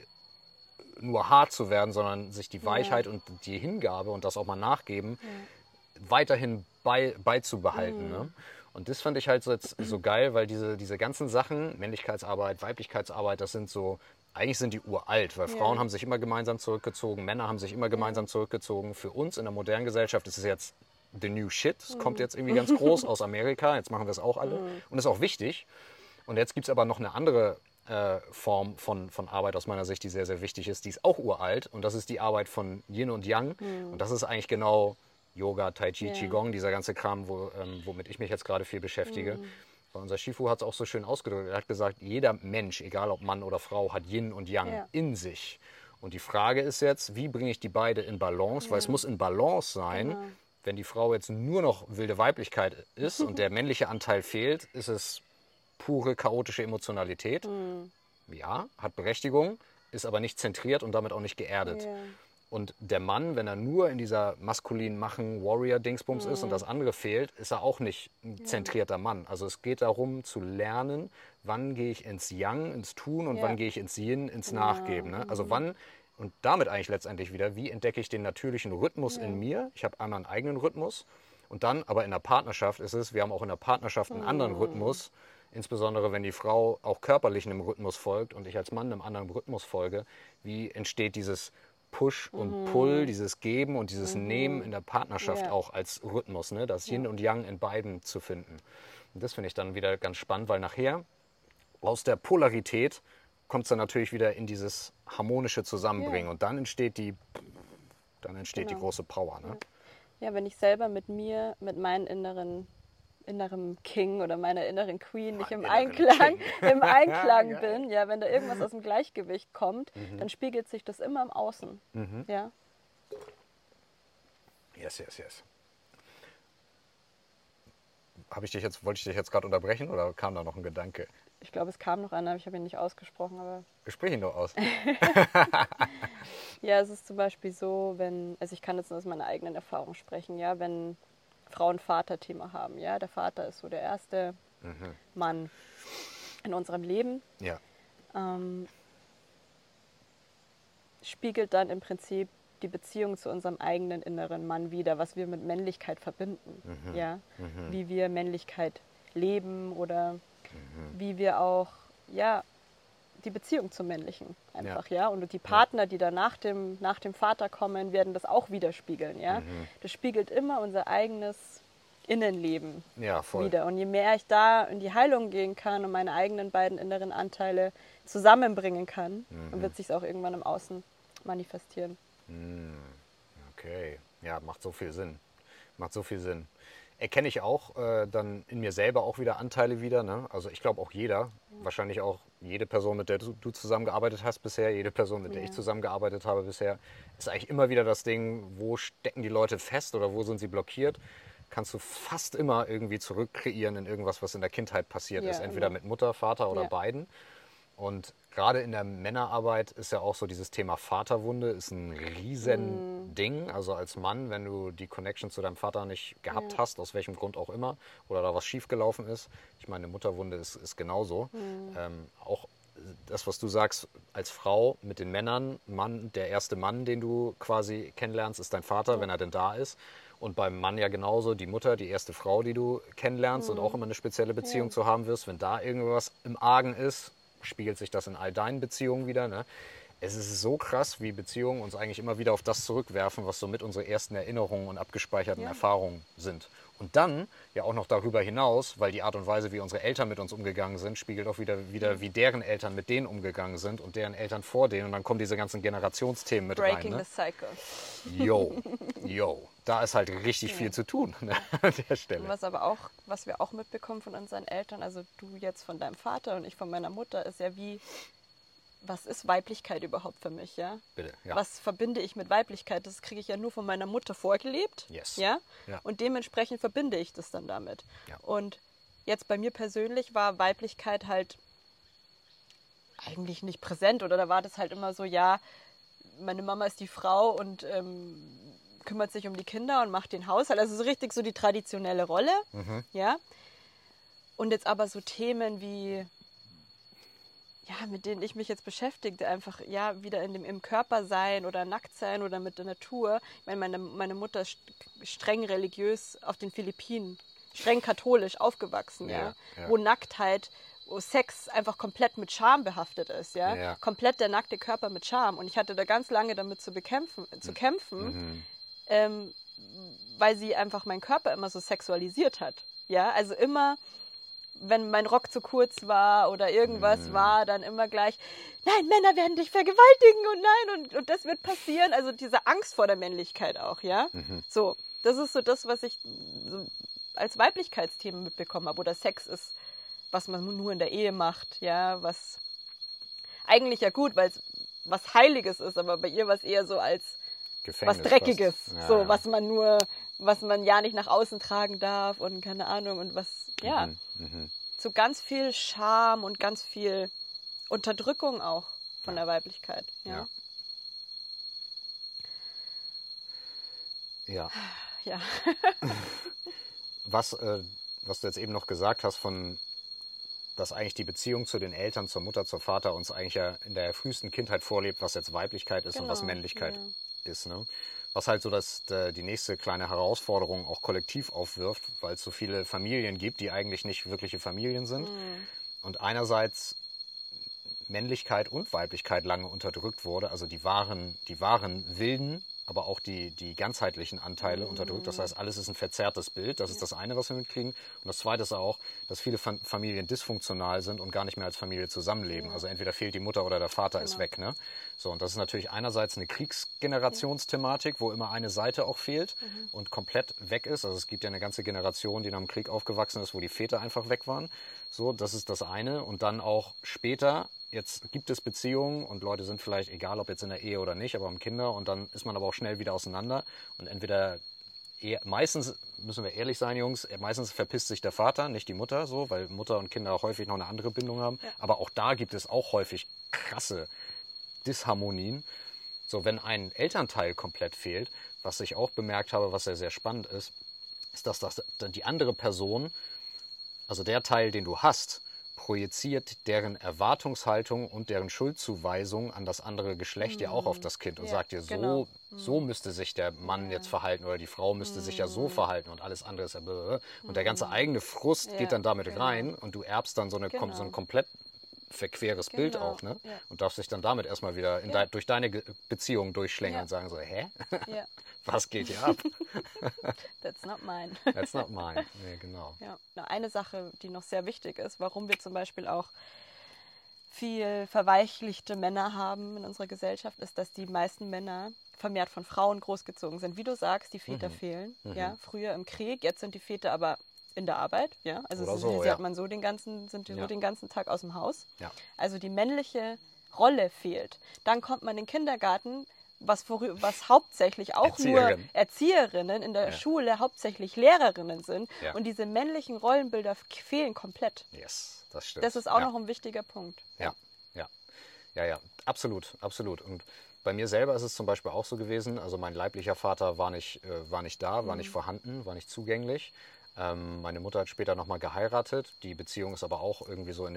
nur hart zu werden, sondern sich die Weichheit und die Hingabe und das auch mal nachgeben, weiterhin beizubehalten. Ne? Und das fand ich halt so geil, weil diese ganzen Sachen, Männlichkeitsarbeit, Weiblichkeitsarbeit, das sind so, eigentlich sind die uralt, weil Frauen haben sich immer gemeinsam zurückgezogen, Männer haben sich immer gemeinsam zurückgezogen. Für uns in der modernen Gesellschaft ist es jetzt the new shit. Es kommt jetzt irgendwie ganz groß aus Amerika, jetzt machen wir es auch alle. Und das ist auch wichtig. Und jetzt gibt es aber noch eine andere Form von Arbeit aus meiner Sicht, die sehr, sehr wichtig ist. Die ist auch uralt und das ist die Arbeit von Yin und Yang. Und das ist eigentlich genau Yoga, Tai Chi, Qigong, dieser ganze Kram, womit ich mich jetzt gerade viel beschäftige. Weil unser Shifu hat es auch so schön ausgedrückt. Er hat gesagt, jeder Mensch, egal ob Mann oder Frau, hat Yin und Yang in sich. Und die Frage ist jetzt, wie bringe ich die beide in Balance? Weil es muss in Balance sein. Wenn die Frau jetzt nur noch wilde Weiblichkeit ist und der männliche Anteil fehlt, ist es pure chaotische Emotionalität. Ja, hat Berechtigung, ist aber nicht zentriert und damit auch nicht geerdet. Und der Mann, wenn er nur in dieser maskulinen Machen-Warrior-Dingsbums ist und das andere fehlt, ist er auch nicht ein zentrierter Mann. Also es geht darum zu lernen, wann gehe ich ins Yang, ins Tun und wann gehe ich ins Yin, ins Nachgeben. Ne? Also wann, und damit eigentlich letztendlich wieder, wie entdecke ich den natürlichen Rhythmus in mir? Ich habe einmal einen eigenen Rhythmus und dann, aber in der Partnerschaft ist es, wir haben auch in der Partnerschaft einen anderen Rhythmus, insbesondere wenn die Frau auch körperlich einem Rhythmus folgt und ich als Mann einem anderen Rhythmus folge. Wie entsteht dieses Push und Pull, dieses Geben und dieses Nehmen in der Partnerschaft auch als Rhythmus, ne? Das Yin und Yang in beiden zu finden. Und das finde ich dann wieder ganz spannend, weil nachher aus der Polarität kommt es dann natürlich wieder in dieses harmonische Zusammenbringen und dann entsteht die große Power. Ne? Ja, wenn ich selber mit mir, mit meinen inneren King oder meiner inneren Queen nicht im Einklang bin, ja, wenn da irgendwas aus dem Gleichgewicht kommt, dann spiegelt sich das immer im Außen. Ja. Yes. Wollte ich dich jetzt gerade unterbrechen oder kam da noch ein Gedanke? Ich glaube, es kam noch einer, aber ich habe ihn nicht ausgesprochen. Aber Sprich ihn doch aus. Ja, es ist zum Beispiel so, also ich kann jetzt nur aus meiner eigenen Erfahrung sprechen, ja, wenn Frauen-Vater-Thema haben, ja, der Vater ist so der erste Mann in unserem Leben, spiegelt dann im Prinzip die Beziehung zu unserem eigenen inneren Mann wider, was wir mit Männlichkeit verbinden, ja, wie wir Männlichkeit leben oder wie wir auch, ja, die Beziehung zum Männlichen einfach, ja. Und die Partner, die dann nach dem Vater kommen, werden das auch widerspiegeln, ja. Das spiegelt immer unser eigenes Innenleben wieder. Und je mehr ich da in die Heilung gehen kann und meine eigenen beiden inneren Anteile zusammenbringen kann, dann wird es sich auch irgendwann im Außen manifestieren. Okay, ja, macht so viel Sinn. erkenne ich auch dann in mir selber auch wieder Anteile wieder. Ne? Also ich glaube auch jeder, wahrscheinlich auch jede Person, mit der du zusammengearbeitet hast bisher, jede Person, mit der ich zusammengearbeitet habe bisher, ist eigentlich immer wieder das Ding, wo stecken die Leute fest oder wo sind sie blockiert, kannst du fast immer irgendwie zurückkreieren in irgendwas, was in der Kindheit passiert ist. Entweder mit Mutter, Vater oder beiden. Und gerade in der Männerarbeit ist ja auch so dieses Thema Vaterwunde ist ein riesen Ding. Also als Mann, wenn du die Connection zu deinem Vater nicht gehabt hast, aus welchem Grund auch immer, oder da was schiefgelaufen ist. Ich meine, eine Mutterwunde ist genauso. Auch das, was du sagst, als Frau mit den Männern, der erste Mann, den du quasi kennenlernst, ist dein Vater, wenn er denn da ist. Und beim Mann ja genauso, die Mutter, die erste Frau, die du kennenlernst und auch immer eine spezielle Beziehung zu haben wirst. Wenn da irgendwas im Argen ist, spiegelt sich das in all deinen Beziehungen wieder. Ne? Es ist so krass, wie Beziehungen uns eigentlich immer wieder auf das zurückwerfen, was so mit unsere ersten Erinnerungen und abgespeicherten Erfahrungen sind. Und dann ja auch noch darüber hinaus, weil die Art und Weise, wie unsere Eltern mit uns umgegangen sind, spiegelt auch wieder wie deren Eltern mit denen umgegangen sind und deren Eltern vor denen. Und dann kommen diese ganzen Generationsthemen mit rein. Breaking Ne? the cycle. Yo. Da ist halt richtig viel zu tun ne, an der Stelle. Was wir auch mitbekommen von unseren Eltern, also du jetzt von deinem Vater und ich von meiner Mutter, ist ja was ist Weiblichkeit überhaupt für mich, ja? Bitte, ja. Was verbinde ich mit Weiblichkeit? Das kriege ich ja nur von meiner Mutter vorgelebt, ja? Und dementsprechend verbinde ich das dann damit. Ja. Und jetzt bei mir persönlich war Weiblichkeit halt eigentlich nicht präsent oder da war das halt immer so, ja, meine Mama ist die Frau und kümmert sich um die Kinder und macht den Haushalt. Also so richtig so die traditionelle Rolle, ja. Und jetzt aber so Themen wie, ja, mit denen ich mich jetzt beschäftigte, einfach, ja, wieder im Körper sein oder nackt sein oder mit der Natur. Ich meine, meine Mutter ist streng religiös auf den Philippinen, streng katholisch aufgewachsen, ja. Wo Nacktheit, wo Sex einfach komplett mit Scham behaftet ist, ja. Komplett der nackte Körper mit Scham. Und ich hatte da ganz lange damit zu kämpfen, weil sie einfach meinen Körper immer so sexualisiert hat, ja. Also immer, wenn mein Rock zu kurz war oder irgendwas war, dann immer gleich, nein, Männer werden dich vergewaltigen und nein, und das wird passieren. Also diese Angst vor der Männlichkeit auch, ja. So, das ist so das, was ich so als Weiblichkeitsthema mitbekommen habe. Oder Sex ist, was man nur in der Ehe macht, ja, was eigentlich ja gut, weil es was Heiliges ist, aber bei ihr war es eher so als Gefängnis was Dreckiges, ja, so, was man ja nicht nach außen tragen darf und keine Ahnung und was, ja, so ganz viel Scham und ganz viel Unterdrückung auch von der Weiblichkeit, ja. Ja. Was du jetzt eben noch gesagt hast, dass eigentlich die Beziehung zu den Eltern, zur Mutter, zum Vater uns eigentlich ja in der frühesten Kindheit vorlebt, was jetzt Weiblichkeit ist und was Männlichkeit ist. Ne? Was halt so die nächste kleine Herausforderung auch kollektiv aufwirft, weil es so viele Familien gibt, die eigentlich nicht wirkliche Familien sind. Und einerseits Männlichkeit und Weiblichkeit lange unterdrückt wurde, also die wahren Wilden, aber auch die ganzheitlichen Anteile unterdrückt. Das heißt, alles ist ein verzerrtes Bild. Das ist das eine, was wir mitkriegen. Und das zweite ist auch, dass viele Familien dysfunktional sind und gar nicht mehr als Familie zusammenleben. Also entweder fehlt die Mutter oder der Vater ist weg. Ne? So, und das ist natürlich einerseits eine Kriegsgenerationsthematik, wo immer eine Seite auch fehlt und komplett weg ist. Also es gibt ja eine ganze Generation, die nach dem Krieg aufgewachsen ist, wo die Väter einfach weg waren. So, das ist das eine. Und dann auch später, jetzt gibt es Beziehungen und Leute sind vielleicht, egal ob jetzt in der Ehe oder nicht, aber haben Kinder und dann ist man aber auch schnell wieder auseinander und entweder, meistens, müssen wir ehrlich sein, Jungs, meistens verpisst sich der Vater, nicht die Mutter so, weil Mutter und Kinder auch häufig noch eine andere Bindung haben, aber auch da gibt es auch häufig krasse Disharmonien. So, wenn ein Elternteil komplett fehlt, was ich auch bemerkt habe, was sehr, sehr spannend ist, dass die andere Person, also der Teil, den du hast, projiziert deren Erwartungshaltung und deren Schuldzuweisung an das andere Geschlecht ja auch auf das Kind und sagt dir, so müsste sich der Mann jetzt verhalten oder die Frau müsste sich ja so verhalten und alles andere ist ja und der ganze eigene Frust geht dann damit rein und du erbst dann so ein komplett verqueres Bild auch, ne? Und darfst dich dann damit erstmal wieder durch deine Beziehung durchschlängeln und sagen so, hä? Was geht hier ab? That's not mine. That's not mine. Nee, genau. Ja. Eine Sache, die noch sehr wichtig ist, warum wir zum Beispiel auch viel verweichlichte Männer haben in unserer Gesellschaft, ist, dass die meisten Männer vermehrt von Frauen großgezogen sind. Wie du sagst, die Väter fehlen. Ja? Früher im Krieg, jetzt sind die Väter aber in der Arbeit. Ja? Also Oder sie so, hat man so den ganzen, sind die Ja. so den ganzen Tag aus dem Haus. Ja. Also die männliche Rolle fehlt. Dann kommt man in den Kindergarten, was hauptsächlich auch nur Erzieherinnen in der Schule hauptsächlich Lehrerinnen sind. Ja. Und diese männlichen Rollenbilder fehlen komplett. Yes, das stimmt. Das ist auch noch ein wichtiger Punkt. Ja, absolut, absolut. Und bei mir selber ist es zum Beispiel auch so gewesen, also mein leiblicher Vater war nicht da, war nicht vorhanden, war nicht zugänglich. Meine Mutter hat später nochmal geheiratet. Die Beziehung ist aber auch irgendwie so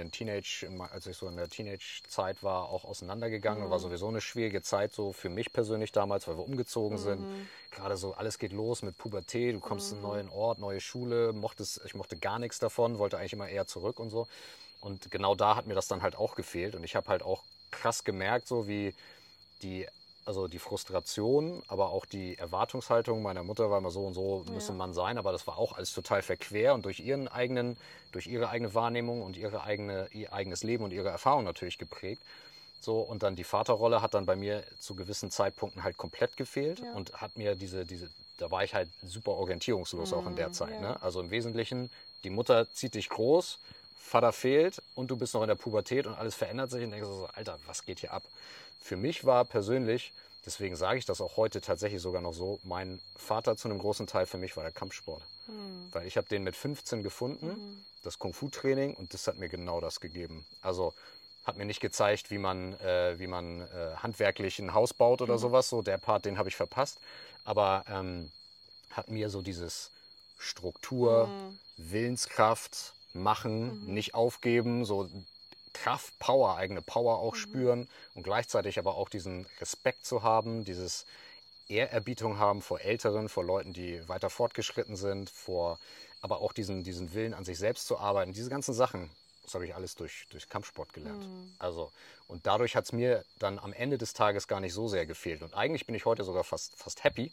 als ich so in der Teenage-Zeit war, auch auseinandergegangen. War sowieso eine schwierige Zeit so für mich persönlich damals, weil wir umgezogen sind. Gerade so, alles geht los mit Pubertät, du kommst in einen neuen Ort, neue Schule. Ich mochte gar nichts davon, wollte eigentlich immer eher zurück und so. Und genau da hat mir das dann halt auch gefehlt. Und ich habe halt auch krass gemerkt, so wie die Frustration, aber auch die Erwartungshaltung meiner Mutter war immer so und so müsse man sein, aber das war auch alles total verquer und durch ihre eigene Wahrnehmung und ihr eigenes Leben und ihre Erfahrung natürlich geprägt. So, und dann die Vaterrolle hat dann bei mir zu gewissen Zeitpunkten halt komplett gefehlt und hat mir da war ich halt super orientierungslos auch in der Zeit. Ne? Also im Wesentlichen, die Mutter zieht dich groß, Vater fehlt und du bist noch in der Pubertät und alles verändert sich und denkst so, Alter, was geht hier ab? Für mich war persönlich, deswegen sage ich das auch heute tatsächlich sogar noch so, mein Vater zu einem großen Teil für mich war der Kampfsport. Weil ich habe den mit 15 gefunden, das Kung-Fu-Training, und das hat mir genau das gegeben. Also hat mir nicht gezeigt, wie man handwerklich ein Haus baut oder sowas, so der Part, den habe ich verpasst, aber hat mir so dieses Struktur, Willenskraft, machen, nicht aufgeben, so Kraft, Power, eigene Power auch spüren und gleichzeitig aber auch diesen Respekt zu haben, dieses Ehrerbietung haben vor Älteren, vor Leuten, die weiter fortgeschritten sind, aber auch diesen Willen an sich selbst zu arbeiten. Diese ganzen Sachen, das habe ich alles durch Kampfsport gelernt. Also, und dadurch hat es mir dann am Ende des Tages gar nicht so sehr gefehlt. Und eigentlich bin ich heute sogar fast happy,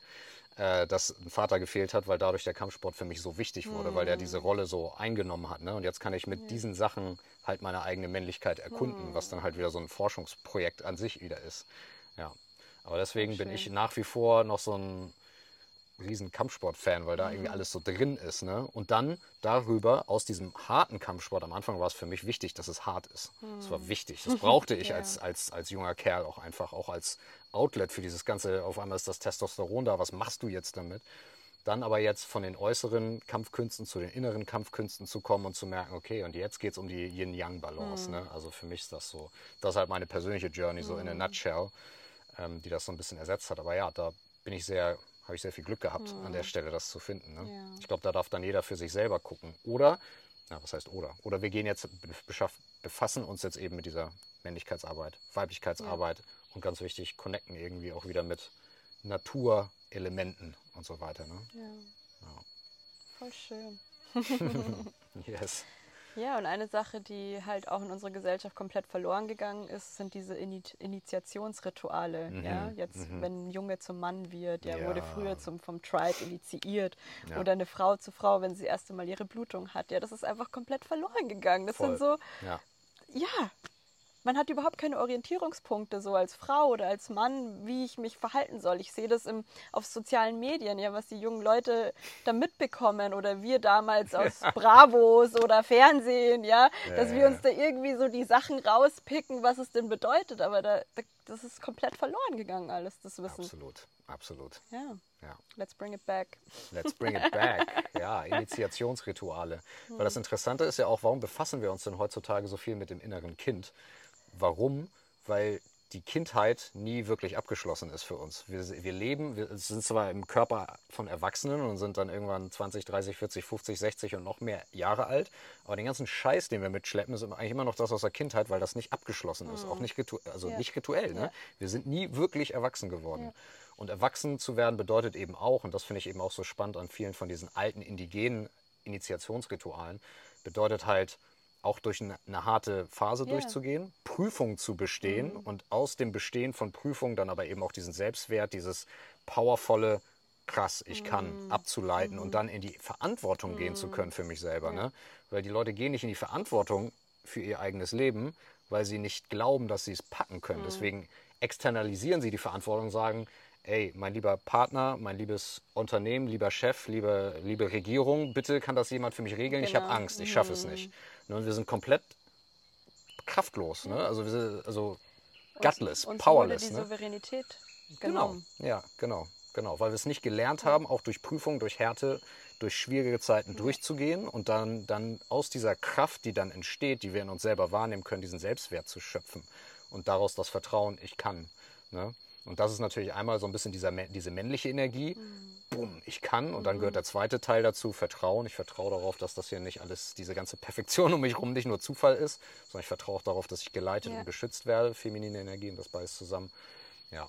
dass ein Vater gefehlt hat, weil dadurch der Kampfsport für mich so wichtig wurde, weil der diese Rolle so eingenommen hat. Ne? Und jetzt kann ich mit diesen Sachen halt meine eigene Männlichkeit erkunden, was dann halt wieder so ein Forschungsprojekt an sich wieder ist. Ja. Aber deswegen bin ich nach wie vor noch so ein riesen Kampfsport-Fan, weil da irgendwie alles so drin ist. Ne? Und dann darüber, aus diesem harten Kampfsport, am Anfang war es für mich wichtig, dass es hart ist. Das war wichtig. Das brauchte ich als junger Kerl auch einfach, auch als Outlet für dieses Ganze. Auf einmal ist das Testosteron da, was machst du jetzt damit? Dann aber jetzt von den äußeren Kampfkünsten zu den inneren Kampfkünsten zu kommen und zu merken, okay, und jetzt geht es um die Yin-Yang-Balance. Ne? Also für mich ist das so, das ist halt meine persönliche Journey, so in a nutshell, die das so ein bisschen ersetzt hat. Aber ja, da habe ich sehr viel Glück gehabt, an der Stelle das zu finden. Ne? Ja. Ich glaube, da darf dann jeder für sich selber gucken. Oder, was heißt oder? Oder wir gehen jetzt, befassen uns jetzt eben mit dieser Männlichkeitsarbeit, Weiblichkeitsarbeit und ganz wichtig, connecten irgendwie auch wieder mit Naturelementen und so weiter. Ne? Ja. Voll schön. Yes. Ja, und eine Sache, die halt auch in unserer Gesellschaft komplett verloren gegangen ist, sind diese Initiationsrituale. Ja? Jetzt, wenn ein Junge zum Mann wird, wurde früher vom Tribe initiiert. Ja. Oder eine Frau zu Frau, wenn sie das erste Mal ihre Blutung hat. Ja, das ist einfach komplett verloren gegangen. Das sind so, man hat überhaupt keine Orientierungspunkte so als Frau oder als Mann, wie ich mich verhalten soll. Ich sehe das auf sozialen Medien, ja, was die jungen Leute da mitbekommen oder wir damals aus Bravos oder Fernsehen, dass wir uns da irgendwie so die Sachen rauspicken, was es denn bedeutet. Aber das ist komplett verloren gegangen, alles das Wissen. Absolut. Ja. Let's bring it back. Let's bring it back. Ja, Initiationsrituale. Weil das Interessante ist ja auch, warum befassen wir uns denn heutzutage so viel mit dem inneren Kind? Warum? Weil die Kindheit nie wirklich abgeschlossen ist für uns. Wir sind zwar im Körper von Erwachsenen und sind dann irgendwann 20, 30, 40, 50, 60 und noch mehr Jahre alt, aber den ganzen Scheiß, den wir mitschleppen, ist eigentlich immer noch das aus der Kindheit, weil das nicht abgeschlossen ist, auch nicht rituell. Ne? Wir sind nie wirklich erwachsen geworden. Ja. Und erwachsen zu werden bedeutet eben auch, und das finde ich eben auch so spannend an vielen von diesen alten indigenen Initiationsritualen, bedeutet halt, auch durch eine harte Phase durchzugehen, Prüfungen zu bestehen und aus dem Bestehen von Prüfungen dann aber eben auch diesen Selbstwert, dieses powervolle, krass, ich kann, abzuleiten und dann in die Verantwortung gehen zu können für mich selber. Ne? Weil die Leute gehen nicht in die Verantwortung für ihr eigenes Leben, weil sie nicht glauben, dass sie es packen können. Deswegen externalisieren sie die Verantwortung und sagen, ey, mein lieber Partner, mein liebes Unternehmen, lieber Chef, liebe Regierung, bitte kann das jemand für mich regeln? Ich habe Genau. Angst, ich schaffe es nicht. Ne, und wir sind komplett kraftlos, ne? Also, gutless, Uns wurde powerless. die Ne? Souveränität Genau, genommen. ja, genau, weil wir es nicht gelernt haben, auch durch Prüfungen, durch Härte, durch schwierige Zeiten durchzugehen und dann aus dieser Kraft, die dann entsteht, die wir in uns selber wahrnehmen können, diesen Selbstwert zu schöpfen und daraus das Vertrauen, ich kann. Ne? Und das ist natürlich einmal so ein bisschen diese männliche Energie, bumm, ich kann. Und dann gehört der zweite Teil dazu, Vertrauen. Ich vertraue darauf, dass das hier nicht alles, diese ganze Perfektion um mich herum nicht nur Zufall ist, sondern ich vertraue auch darauf, dass ich geleitet und geschützt werde, feminine Energie und das beides zusammen. Ja.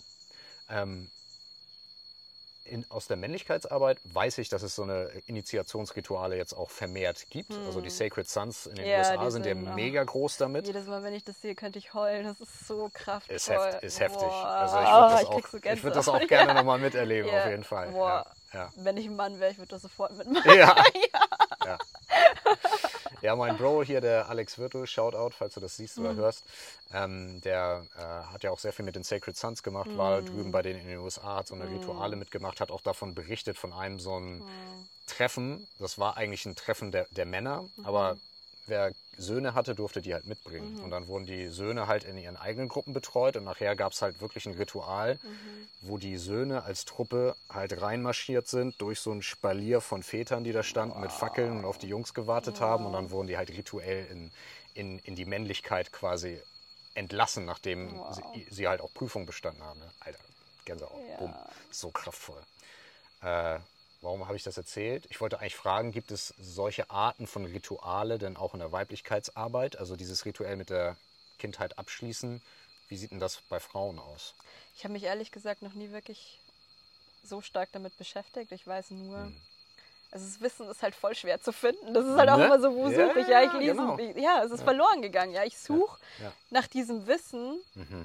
Aus der Männlichkeitsarbeit weiß ich, dass es so eine Initiationsrituale jetzt auch vermehrt gibt. Also die Sacred Sons in den USA sind ja mega groß damit. Jedes Mal, wenn ich das sehe, könnte ich heulen. Das ist so kraftvoll. Ist heftig. Boah. Also ich würd das Gänsehaut. auch gerne nochmal miterleben, auf jeden Fall. Boah. Ja. Wenn ich ein Mann wäre, ich würde das sofort mitmachen. Ja. Ja, mein Bro hier, der Alex Wirtel, Shoutout, falls du das siehst oder hörst, der hat ja auch sehr viel mit den Sacred Sons gemacht, war drüben bei denen in den USA, hat so eine Rituale mitgemacht, hat auch davon berichtet, von einem so ein Treffen. Das war eigentlich ein Treffen der Männer, aber wer Söhne hatte, durfte die halt mitbringen. Und dann wurden die Söhne halt in ihren eigenen Gruppen betreut und nachher gab es halt wirklich ein Ritual, wo die Söhne als Truppe halt reinmarschiert sind durch so ein Spalier von Vätern, die da standen mit Fackeln und auf die Jungs gewartet haben und dann wurden die halt rituell in die Männlichkeit quasi entlassen, nachdem sie halt auch Prüfungen bestanden haben. Ne? Alter, Gänsehaut, bumm, so kraftvoll. Warum habe ich das erzählt? Ich wollte eigentlich fragen, gibt es solche Arten von Rituale denn auch in der Weiblichkeitsarbeit? Also dieses rituell mit der Kindheit abschließen. Wie sieht denn das bei Frauen aus? Ich habe mich ehrlich gesagt noch nie wirklich so stark damit beschäftigt. Ich weiß nur, also das Wissen ist halt voll schwer zu finden. Das ist halt auch immer so, wo suche ich? Ja, ich lese. Genau. Ja, es ist verloren gegangen. Ja, ich suche Ja. nach diesem Wissen.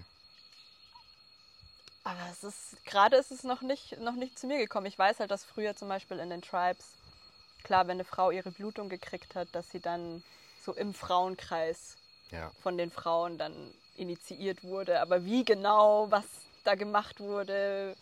Aber gerade ist es noch nicht zu mir gekommen. Ich weiß halt, dass früher zum Beispiel in den Tribes, klar, wenn eine Frau ihre Blutung gekriegt hat, dass sie dann so im Frauenkreis von den Frauen dann initiiert wurde. Aber wie genau, was da gemacht wurde.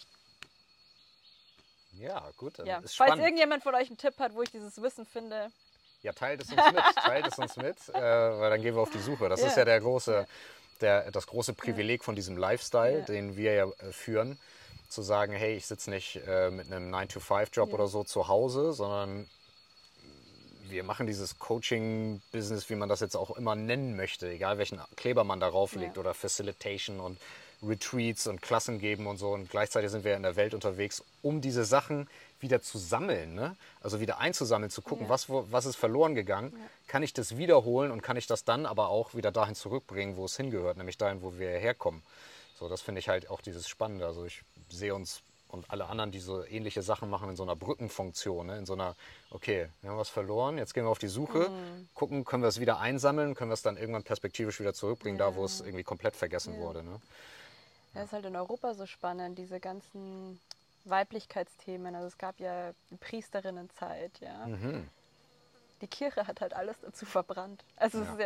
Ja, gut, dann Ja. ist Falls spannend. irgendjemand von euch einen Tipp hat, wo ich dieses Wissen finde. Ja, teilt es uns mit, weil dann gehen wir auf die Suche. Das ist ja das große Privileg von diesem Lifestyle, den wir ja führen, zu sagen, hey, ich sitze nicht mit einem 9-to-5-Job oder so zu Hause, sondern wir machen dieses Coaching-Business, wie man das jetzt auch immer nennen möchte, egal welchen Kleber man darauf legt oder Facilitation und Retreats und Klassen geben und so. Und gleichzeitig sind wir in der Welt unterwegs, um diese Sachen wieder zu sammeln, ne? Also wieder einzusammeln, zu gucken, was ist verloren gegangen, kann ich das wiederholen und kann ich das dann aber auch wieder dahin zurückbringen, wo es hingehört, nämlich dahin, wo wir herkommen. So, das finde ich halt auch dieses Spannende. Also ich sehe uns und alle anderen, die so ähnliche Sachen machen, in so einer Brückenfunktion, ne? In so einer, okay, wir haben was verloren, jetzt gehen wir auf die Suche, gucken, können wir es wieder einsammeln, können wir es dann irgendwann perspektivisch wieder zurückbringen, da wo es irgendwie komplett vergessen wurde. Ne? Das ist halt in Europa so spannend, diese ganzen Weiblichkeitsthemen. Also es gab ja die Priesterinnenzeit, ja. Die Kirche hat halt alles dazu verbrannt. Also es ist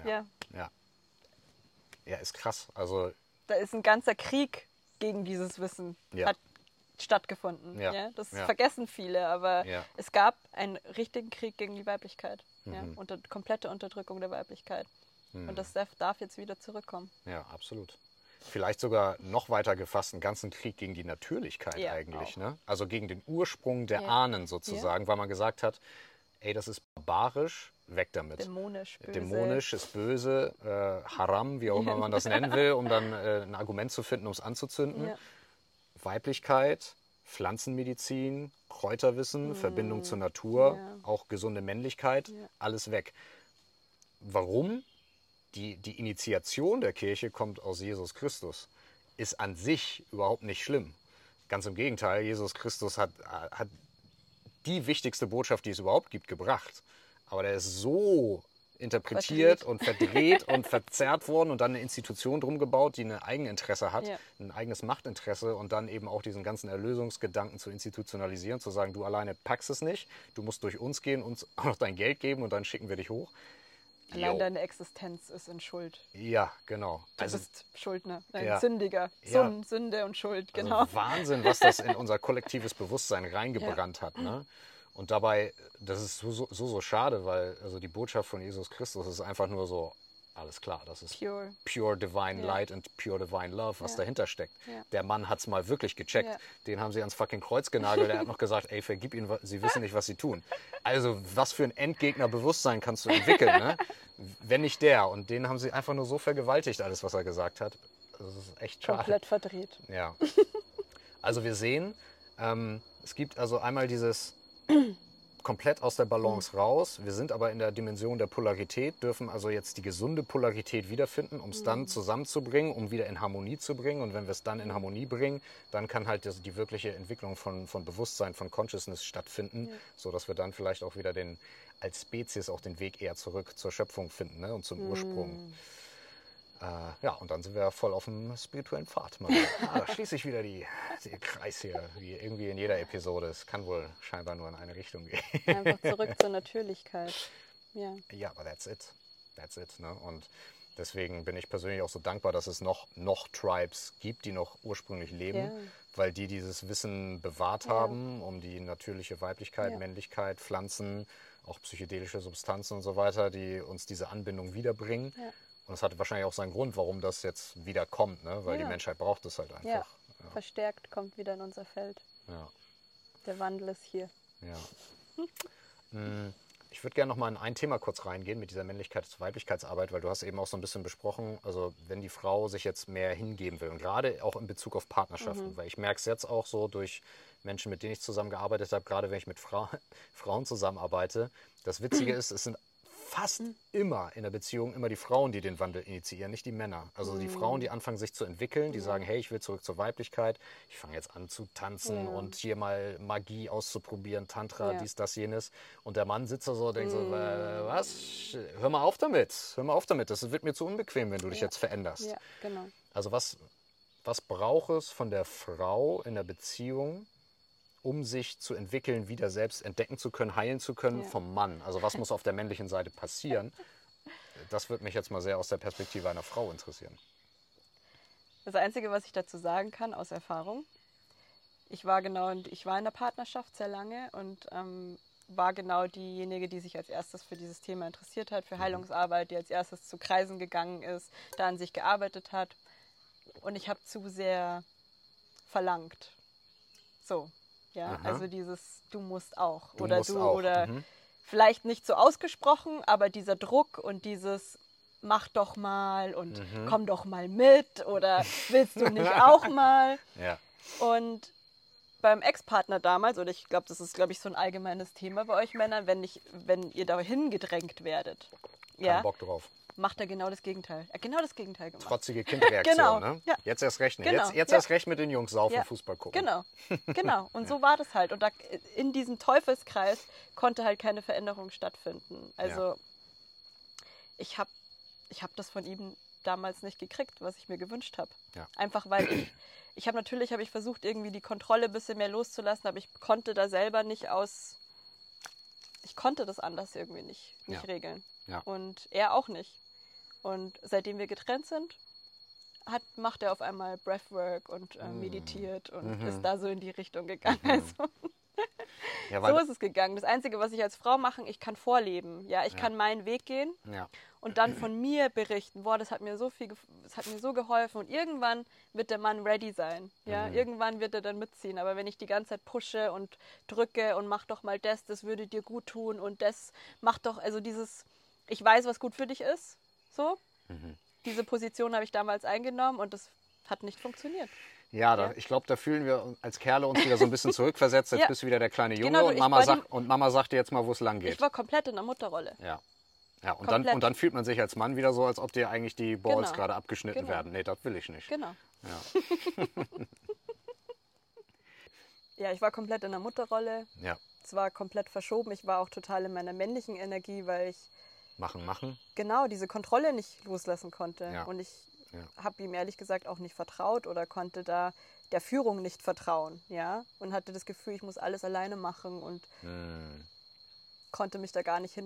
Ja, ist krass. Also da ist ein ganzer Krieg gegen dieses Wissen hat stattgefunden. Ja. Das vergessen viele, aber es gab einen richtigen Krieg gegen die Weiblichkeit. Ja. Und komplette Unterdrückung der Weiblichkeit. Und das darf jetzt wieder zurückkommen. Ja, absolut. Vielleicht sogar noch weiter gefasst, einen ganzen Krieg gegen die Natürlichkeit eigentlich. Ne? Also gegen den Ursprung der Ahnen sozusagen, weil man gesagt hat, ey, das ist barbarisch, weg damit. Dämonisch, böse. Dämonisch ist böse, Haram, wie auch immer man das nennen will, um dann ein Argument zu finden, um es anzuzünden. Ja. Weiblichkeit, Pflanzenmedizin, Kräuterwissen, Verbindung zur Natur, auch gesunde Männlichkeit, alles weg. Warum? Die Initiation der Kirche kommt aus Jesus Christus, ist an sich überhaupt nicht schlimm. Ganz im Gegenteil, Jesus Christus hat die wichtigste Botschaft, die es überhaupt gibt, gebracht. Aber der ist so interpretiert und verdreht und verzerrt worden und dann eine Institution drum gebaut, die ein Eigeninteresse hat, ein eigenes Machtinteresse und dann eben auch diesen ganzen Erlösungsgedanken zu institutionalisieren, zu sagen, du alleine packst es nicht, du musst durch uns gehen, uns auch noch dein Geld geben und dann schicken wir dich hoch. Allein deine Existenz ist in Schuld. Ja, genau. Du bist Schuldner, ein ja. Sündiger. Ja. Sünde und Schuld, Also genau. Wahnsinn, was das in unser kollektives Bewusstsein reingebrannt hat. Ne? Und dabei, das ist so schade, weil also die Botschaft von Jesus Christus ist einfach nur so, alles klar, das ist pure divine light and pure divine love, was dahinter steckt. Ja. Der Mann hat es mal wirklich gecheckt. Ja. Den haben sie ans fucking Kreuz genagelt. Er hat noch gesagt, ey, vergib ihnen, sie wissen nicht, was sie tun. Also was für ein Endgegnerbewusstsein kannst du entwickeln, ne? Wenn nicht der. Und den haben sie einfach nur so vergewaltigt, alles, was er gesagt hat. Das ist echt schade. Komplett verdreht. Ja. Also wir sehen, es gibt also einmal dieses komplett aus der Balance raus. Wir sind aber in der Dimension der Polarität, dürfen also jetzt die gesunde Polarität wiederfinden, um es dann zusammenzubringen, um wieder in Harmonie zu bringen. Und wenn wir es dann in Harmonie bringen, dann kann halt die wirkliche Entwicklung von Bewusstsein, von Consciousness stattfinden, sodass wir dann vielleicht auch wieder als Spezies auch den Weg eher zurück zur Schöpfung finden, ne, und zum Ursprung. Ja, und dann sind wir voll auf dem spirituellen Pfad. Da schließe ich wieder den Kreis hier, wie irgendwie in jeder Episode. Es kann wohl scheinbar nur in eine Richtung gehen. Einfach zurück zur Natürlichkeit. Ja, Ja, aber that's it. That's it. Ne? Und deswegen bin ich persönlich auch so dankbar, dass es noch Tribes gibt, die noch ursprünglich leben, weil die dieses Wissen bewahrt haben, um die natürliche Weiblichkeit, Männlichkeit, Pflanzen, auch psychedelische Substanzen und so weiter, die uns diese Anbindung wiederbringen. Ja. Und das hat wahrscheinlich auch seinen Grund, warum das jetzt wieder kommt, ne? Weil die Menschheit braucht es halt einfach. Ja. Verstärkt kommt wieder in unser Feld. Ja. Der Wandel ist hier. Ja. Ich würde gerne noch mal in ein Thema kurz reingehen mit dieser Männlichkeits-Weiblichkeitsarbeit, weil du hast eben auch so ein bisschen besprochen, also wenn die Frau sich jetzt mehr hingeben will und gerade auch in Bezug auf Partnerschaften, weil ich merke es jetzt auch so durch Menschen, mit denen ich zusammengearbeitet habe, gerade wenn ich mit Frauen zusammenarbeite. Das Witzige ist, es sind fast immer in der Beziehung immer die Frauen, die den Wandel initiieren, nicht die Männer. Also die Frauen, die anfangen sich zu entwickeln, die sagen, hey, ich will zurück zur Weiblichkeit, ich fange jetzt an zu tanzen und hier mal Magie auszuprobieren, Tantra, dies, das, jenes. Und der Mann sitzt da so und denkt so, was? Hör mal auf damit, das wird mir zu unbequem, wenn du dich jetzt veränderst. Ja, genau. Also was braucht es von der Frau in der Beziehung, um sich zu entwickeln, wieder selbst entdecken zu können, heilen zu können vom Mann? Also was muss auf der männlichen Seite passieren? Das würde mich jetzt mal sehr aus der Perspektive einer Frau interessieren. Das Einzige, was ich dazu sagen kann, aus Erfahrung, ich war in der Partnerschaft sehr lange und war genau diejenige, die sich als erstes für dieses Thema interessiert hat, für Heilungsarbeit, die als erstes zu Kreisen gegangen ist, da an sich gearbeitet hat. Und ich habe zu sehr verlangt. So. Ja, also dieses du musst auch oder vielleicht nicht so ausgesprochen, aber dieser Druck und dieses mach doch mal und komm doch mal mit oder willst du nicht auch mal? Ja. Und beim Ex-Partner damals, oder ich glaube, das ist, so ein allgemeines Thema bei euch Männern, wenn ihr dahin gedrängt werdet, Kein Bock drauf. macht er genau das Gegenteil. Er hat genau das Gegenteil gemacht. Trotzige Kindreaktion, Genau, ne? ja. Jetzt erst recht nicht. Genau, Jetzt erst recht mit den Jungs saufen, Fußball gucken. Genau. Und so war das halt. Und in diesem Teufelskreis konnte halt keine Veränderung stattfinden. Also ich hab das von ihm damals nicht gekriegt, was ich mir gewünscht habe. Ja. Einfach weil ich habe versucht, irgendwie die Kontrolle ein bisschen mehr loszulassen, aber ich konnte da selber nicht ich konnte das anders irgendwie nicht regeln. Ja. Und er auch nicht. Und seitdem wir getrennt sind, macht er auf einmal Breathwork und meditiert und ist da so in die Richtung gegangen. Also, so ist es gegangen. Das Einzige, was ich als Frau mache, ich kann vorleben. Ja, ich kann meinen Weg gehen und dann von mir berichten. Boah, das hat mir so geholfen. Und irgendwann wird der Mann ready sein. Ja, irgendwann wird er dann mitziehen. Aber wenn ich die ganze Zeit pushe und drücke und mach doch mal das würde dir gut tun und das macht doch, also dieses, ich weiß, was gut für dich ist. So. Diese Position habe ich damals eingenommen und das hat nicht funktioniert. Ja, ich glaube, da fühlen wir als Kerle uns wieder so ein bisschen zurückversetzt. Jetzt bist du wieder der kleine Junge Genau, und Mama sagt dir jetzt mal, wo es lang geht. Ich war komplett in der Mutterrolle. Ja, und dann fühlt man sich als Mann wieder so, als ob dir eigentlich die Balls gerade abgeschnitten werden. Nee, das will ich nicht. Genau. Ja. Ja, ich war komplett in der Mutterrolle. Ja. Es war komplett verschoben. Ich war auch total in meiner männlichen Energie, weil ich Machen. genau diese Kontrolle nicht loslassen konnte. Ja. Und ich habe ihm ehrlich gesagt auch nicht vertraut oder konnte da der Führung nicht vertrauen. Ja? Und hatte das Gefühl, ich muss alles alleine machen und konnte mich da gar nicht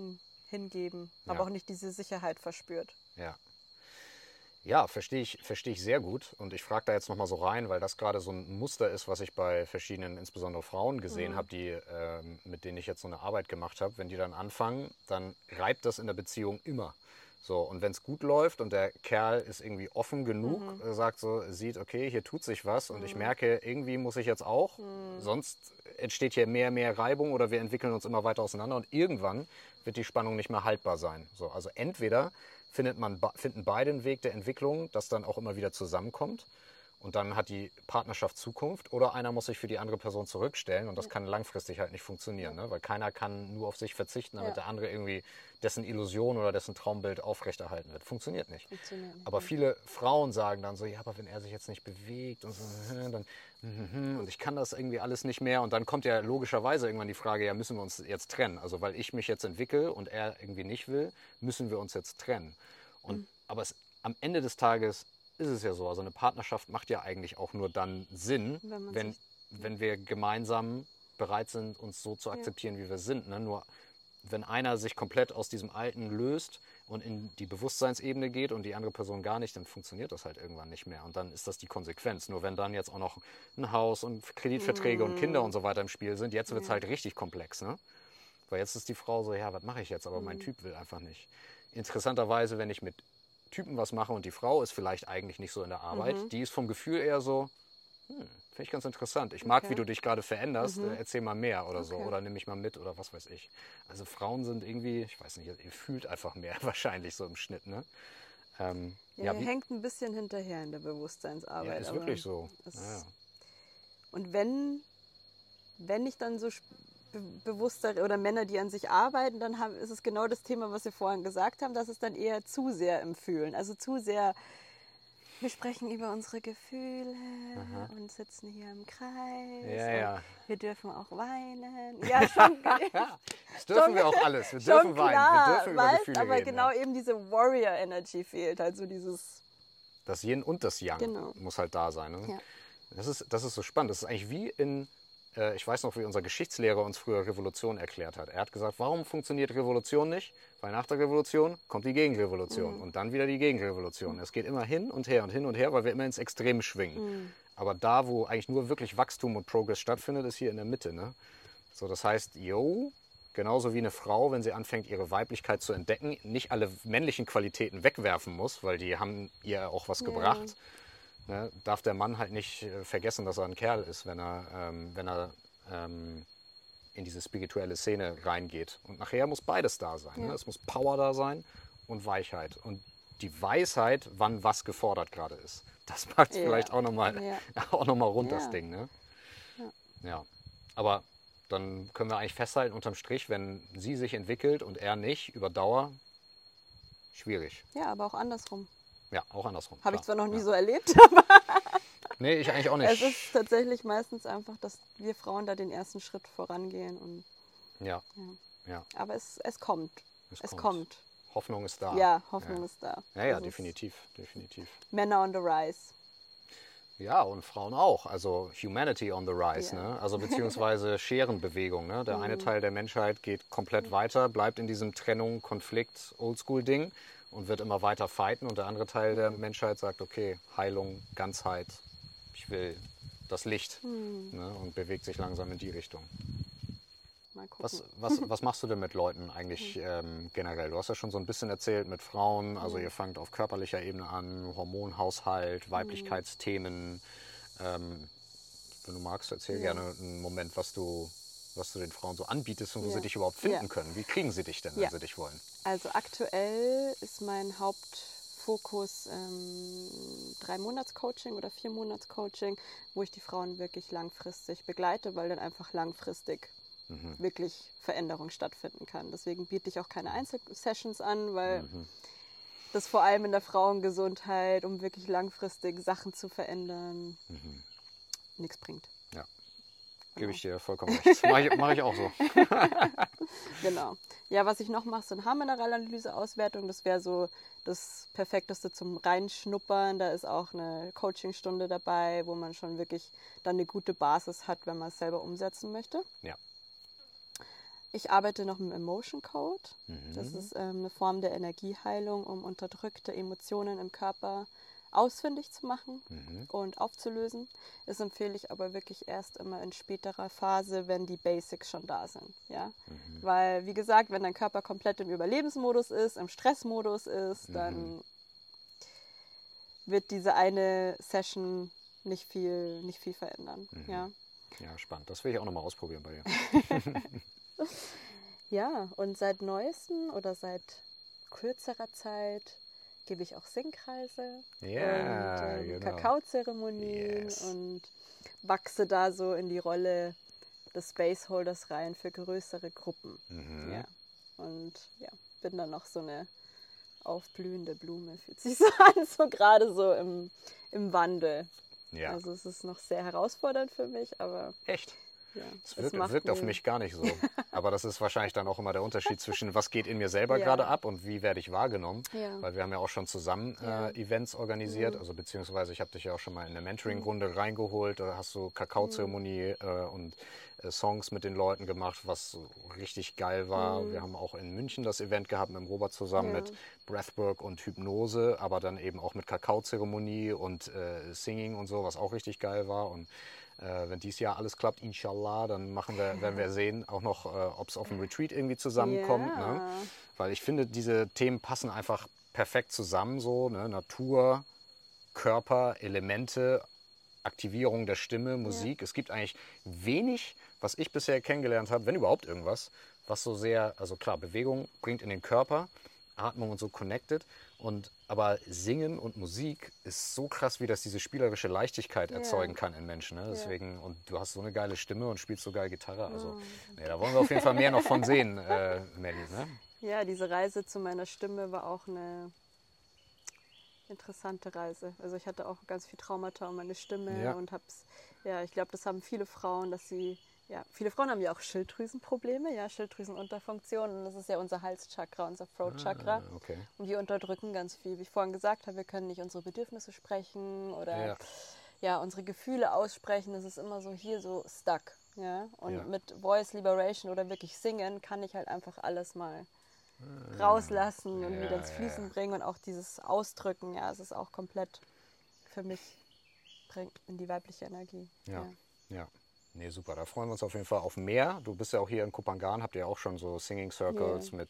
hingeben, aber auch nicht diese Sicherheit verspürt. Ja. Ja, verstehe ich sehr gut. Und ich frage da jetzt nochmal so rein, weil das gerade so ein Muster ist, was ich bei verschiedenen, insbesondere Frauen gesehen habe, die, mit denen ich jetzt so eine Arbeit gemacht habe. Wenn die dann anfangen, dann reibt das in der Beziehung immer. So, und wenn es gut läuft und der Kerl ist irgendwie offen genug, sagt so, sieht, okay, hier tut sich was und ich merke, irgendwie muss ich jetzt auch, sonst entsteht hier mehr Reibung oder wir entwickeln uns immer weiter auseinander und irgendwann wird die Spannung nicht mehr haltbar sein. So, also entweder finden beide einen Weg der Entwicklung, das dann auch immer wieder zusammenkommt. Und dann hat die Partnerschaft Zukunft oder einer muss sich für die andere Person zurückstellen und das kann langfristig halt nicht funktionieren, ne? Weil keiner kann nur auf sich verzichten, damit der andere irgendwie dessen Illusion oder dessen Traumbild aufrechterhalten wird. Funktioniert nicht. Aber viele Frauen sagen dann so, ja, aber wenn er sich jetzt nicht bewegt und so, dann und ich kann das irgendwie alles nicht mehr und dann kommt ja logischerweise irgendwann die Frage, ja, müssen wir uns jetzt trennen? Also weil ich mich jetzt entwickle und er irgendwie nicht will, müssen wir uns jetzt trennen. Und aber am Ende des Tages ist es ja so, also eine Partnerschaft macht ja eigentlich auch nur dann Sinn, wenn wir gemeinsam bereit sind, uns so zu akzeptieren, wie wir sind. Ne? Nur wenn einer sich komplett aus diesem Alten löst und in die Bewusstseinsebene geht und die andere Person gar nicht, dann funktioniert das halt irgendwann nicht mehr. Und dann ist das die Konsequenz. Nur wenn dann jetzt auch noch ein Haus und Kreditverträge und Kinder und so weiter im Spiel sind, jetzt wird es halt richtig komplex. Ne? Weil jetzt ist die Frau so, ja, was mache ich jetzt? Aber mein Typ will einfach nicht. Interessanterweise, wenn ich mit Typen was mache und die Frau ist vielleicht eigentlich nicht so in der Arbeit, die ist vom Gefühl eher so, finde ich ganz interessant. Ich mag, wie du dich gerade veränderst, erzähl mal mehr oder so oder nimm mich mal mit oder was weiß ich. Also Frauen sind irgendwie, ich weiß nicht, ihr fühlt einfach mehr wahrscheinlich so im Schnitt, ne? Hängt ein bisschen hinterher in der Bewusstseinsarbeit. Ja, ist wirklich so. Und wenn ich dann so bewusster oder Männer, die an sich arbeiten, dann ist es genau das Thema, was wir vorhin gesagt haben, dass es dann eher zu sehr im Fühlen, also zu sehr, wir sprechen über unsere Gefühle und sitzen hier im Kreis. Wir dürfen auch weinen. Ja, schon. Das dürfen wir auch alles. Wir dürfen weinen. Wir dürfen über Gefühle aber reden. genau eben diese Warrior-Energy fehlt, also dieses... Das Yin und das Yang muss halt da sein. Ne? Ja. Das ist so spannend. Das ist eigentlich wie ich weiß noch, wie unser Geschichtslehrer uns früher Revolution erklärt hat. Er hat gesagt, warum funktioniert Revolution nicht? Weil nach der Revolution kommt die Gegenrevolution und dann wieder die Gegenrevolution. Es geht immer hin und her, weil wir immer ins Extrem schwingen. Aber da, wo eigentlich nur wirklich Wachstum und Progress stattfindet, ist hier in der Mitte. Ne? So, das heißt, genauso wie eine Frau, wenn sie anfängt, ihre Weiblichkeit zu entdecken, nicht alle männlichen Qualitäten wegwerfen muss, weil die haben ihr auch was gebracht. Ne, darf der Mann halt nicht vergessen, dass er ein Kerl ist, wenn er in diese spirituelle Szene reingeht. Und nachher muss beides da sein. Ne? Es muss Power da sein und Weichheit. Und die Weisheit, wann was gefordert gerade ist. Das macht vielleicht auch nochmal rund, das Ding. Ne? Ja. Aber dann können wir eigentlich festhalten, unterm Strich, wenn sie sich entwickelt und er nicht, über Dauer, schwierig. Ja, aber auch andersrum. Ja, auch andersrum. Habe ich zwar noch nie so erlebt, aber... Nee, ich eigentlich auch nicht. Es ist tatsächlich meistens einfach, dass wir Frauen da den ersten Schritt vorangehen. Und, ja. Aber es kommt. Es kommt. Hoffnung ist da. Ja, Hoffnung ist da. Ja, definitiv. Männer on the rise. Ja, und Frauen auch. Also Humanity on the rise. Ne? Also beziehungsweise Scherenbewegung. Ne? Der eine Teil der Menschheit geht komplett weiter, bleibt in diesem Trennung, Konflikt, Oldschool-Ding und wird immer weiter fighten. Und der andere Teil der Menschheit sagt, okay, Heilung, Ganzheit, ich will das Licht, ne? Und bewegt sich langsam in die Richtung. Mal gucken. Was machst du denn mit Leuten eigentlich generell? Du hast ja schon so ein bisschen erzählt mit Frauen, also ihr fangt auf körperlicher Ebene an, Hormonhaushalt, Weiblichkeitsthemen. Wenn du magst, erzähl gerne einen Moment, was du den Frauen so anbietest und wo sie dich überhaupt finden können. Wie kriegen sie dich denn, wenn sie dich wollen? Also aktuell ist mein Hauptfokus 3-Monats-Coaching oder 4-Monats-Coaching, wo ich die Frauen wirklich langfristig begleite, weil dann einfach langfristig wirklich Veränderung stattfinden kann. Deswegen biete ich auch keine Einzelsessions an, weil das vor allem in der Frauengesundheit, um wirklich langfristig Sachen zu verändern, nichts bringt. Ja, gebe ich dir vollkommen recht. Das mach ich auch so. Genau. Ja, was ich noch mache, sind Haarmineralanalyse-Auswertung. Das wäre so das Perfekteste zum Reinschnuppern. Da ist auch eine Coachingstunde dabei, wo man schon wirklich dann eine gute Basis hat, wenn man es selber umsetzen möchte. Ja. Ich arbeite noch mit dem Emotion Code. Das ist eine Form der Energieheilung, um unterdrückte Emotionen im Körper ausfindig zu machen und aufzulösen. Das empfehle ich aber wirklich erst immer in späterer Phase, wenn die Basics schon da sind. Ja? Weil, wie gesagt, wenn dein Körper komplett im Überlebensmodus ist, im Stressmodus ist, dann wird diese eine Session nicht viel verändern. Ja? Ja, spannend. Das will ich auch nochmal ausprobieren bei dir. Ja, und seit neuestem oder seit kürzerer Zeit gebe ich auch Singkreise Ja, und genau. Kakaozeremonien Yes. und wachse da so in die Rolle des Spaceholders rein für größere Gruppen. Ja. Und ja, bin dann noch so eine aufblühende Blume, fühlt sich so an, so gerade so im Wandel. Ja. Also es ist noch sehr herausfordernd für mich, aber Echt? ja, Es wirkt auf mich gar nicht so. Aber das ist wahrscheinlich dann auch immer der Unterschied zwischen, was geht in mir selber Ja. gerade ab und wie werde ich wahrgenommen. Ja. Weil wir haben ja auch schon zusammen Events organisiert. Also beziehungsweise ich habe dich ja auch schon mal in eine Mentoring-Runde reingeholt. Da hast du Kakaozeremonie und Songs mit den Leuten gemacht, was so richtig geil war. Wir haben auch in München das Event gehabt mit dem Robert zusammen mit Breathwork und Hypnose, aber dann eben auch mit Kakaozeremonie und Singing und so, was auch richtig geil war. Und wenn dieses Jahr alles klappt, inshallah, dann werden wir sehen, auch noch, ob es auf dem Retreat irgendwie zusammenkommt. Ja. Ne? Weil ich finde, diese Themen passen einfach perfekt zusammen, so, ne? Natur, Körper, Elemente, Aktivierung der Stimme, Musik. Es gibt eigentlich wenig, was ich bisher kennengelernt habe, wenn überhaupt irgendwas, was so sehr, also klar, Bewegung bringt in den Körper, Atmung und so connected. Aber Singen und Musik ist so krass, wie das diese spielerische Leichtigkeit erzeugen kann in Menschen. Ne? Deswegen, und du hast so eine geile Stimme und spielst so geil Gitarre. Also, nee, da wollen wir auf jeden Fall mehr noch von sehen, Melli. Ne? Ja, diese Reise zu meiner Stimme war auch eine interessante Reise. Also ich hatte auch ganz viel Traumata um meine Stimme und ich glaube, das haben viele Frauen, viele Frauen haben ja auch Schilddrüsenprobleme, Schilddrüsenunterfunktion, und das ist ja unser Halschakra, unser Throat-Chakra. Okay. Und wir unterdrücken ganz viel. Wie ich vorhin gesagt habe, wir können nicht unsere Bedürfnisse sprechen oder unsere Gefühle aussprechen. Das ist immer so hier so stuck. Ja? Und mit Voice Liberation oder wirklich singen kann ich halt einfach alles mal rauslassen und wieder ins Fließen bringen, und auch dieses Ausdrücken, es ist auch komplett für mich in die weibliche Energie. Ja. Nee, super. Da freuen wir uns auf jeden Fall auf mehr. Du bist ja auch hier in Kopangan, habt ihr auch schon so Singing Circles mit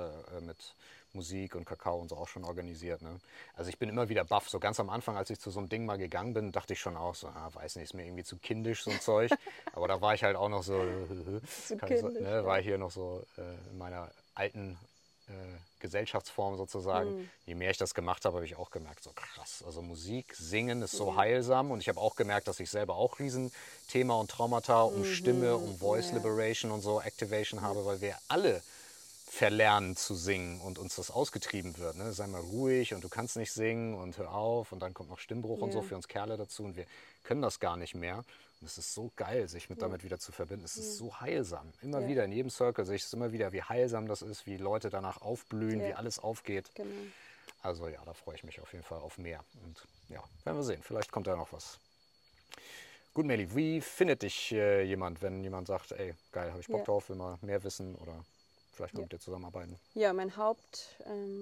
Musik und Kakao und so auch schon organisiert. Ne? Also ich bin immer wieder baff. So ganz am Anfang, als ich zu so einem Ding mal gegangen bin, dachte ich schon auch so, weiß nicht, ist mir irgendwie zu kindisch, so ein Zeug. Aber da war ich halt auch noch so, war ich hier noch so in meiner alten Gesellschaftsform sozusagen. Je mehr ich das gemacht habe, habe ich auch gemerkt, so krass. Also Musik, Singen ist so heilsam, und ich habe auch gemerkt, dass ich selber auch Riesenthema und Traumata um Stimme, um Voice Liberation und so Activation habe, weil wir alle verlernen zu singen und uns das ausgetrieben wird. Ne? Sei mal ruhig und du kannst nicht singen und hör auf, und dann kommt noch Stimmbruch und so für uns Kerle dazu, und wir können das gar nicht mehr. Und es ist so geil, sich damit wieder zu verbinden. Es ist so heilsam. Immer wieder, in jedem Circle sehe ich es immer wieder, wie heilsam das ist, wie Leute danach aufblühen, wie alles aufgeht. Genau. Also ja, da freue ich mich auf jeden Fall auf mehr. Und ja, werden wir sehen. Vielleicht kommt da noch was. Gut, Melli, wie findet dich jemand, wenn jemand sagt, ey, geil, habe ich Bock drauf, will mal mehr wissen oder vielleicht mal mit dir zusammenarbeiten? Ja, mein Haupt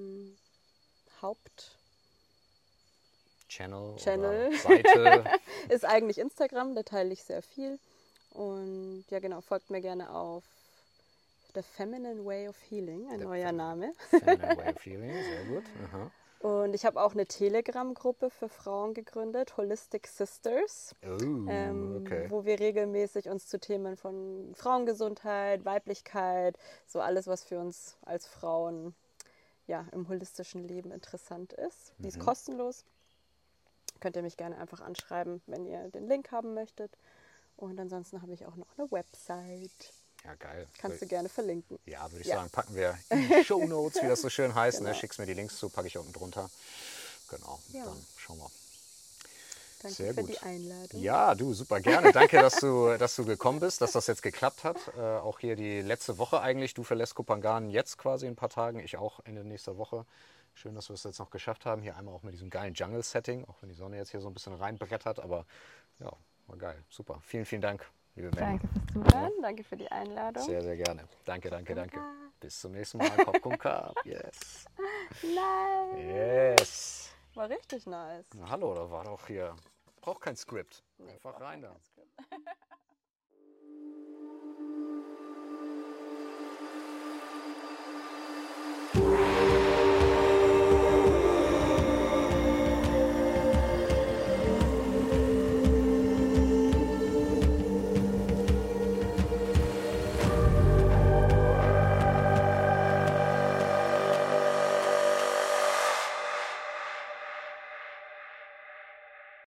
Channel. Oder Seite. ist eigentlich Instagram, da teile ich sehr viel. Und ja, genau, folgt mir gerne auf The Feminine Way of Healing, ein neuer Name. Feminine Way of Healing, sehr gut. Aha. Und ich habe auch eine Telegram-Gruppe für Frauen gegründet, Holistic Sisters, Okay. wo wir regelmäßig uns zu Themen von Frauengesundheit, Weiblichkeit, so alles, was für uns als Frauen im holistischen Leben interessant ist. Die ist kostenlos. Könnt ihr mich gerne einfach anschreiben, wenn ihr den Link haben möchtet. Und ansonsten habe ich auch noch eine Website. Ja, geil. Kannst du gerne verlinken. Ja, würde ich sagen, packen wir in die Shownotes, wie das so schön heißt. Genau. Ne? Schickst mir die Links zu, packe ich unten drunter. Genau, dann schauen wir. Danke Sehr für gut. die Einladung. Ja, du, super gerne. Danke, dass du gekommen bist, dass das jetzt geklappt hat. Auch hier die letzte Woche eigentlich. Du verlässt Kopangan jetzt quasi in ein paar Tagen. Ich auch Ende nächster Woche. Schön, dass wir es jetzt noch geschafft haben. Hier einmal auch mit diesem geilen Jungle-Setting. Auch wenn die Sonne jetzt hier so ein bisschen reinbrettert. Aber ja, war geil. Super. Vielen, vielen Dank. liebe Mandy. Danke fürs Zuhören, danke für die Einladung. Sehr, sehr gerne. Danke. Cup. Bis zum nächsten Mal. Popcorn Cup. Yes. Nice. Yes. War richtig nice. Na, hallo, da war doch hier. Braucht kein Skript. Einfach rein da. Kein Skript.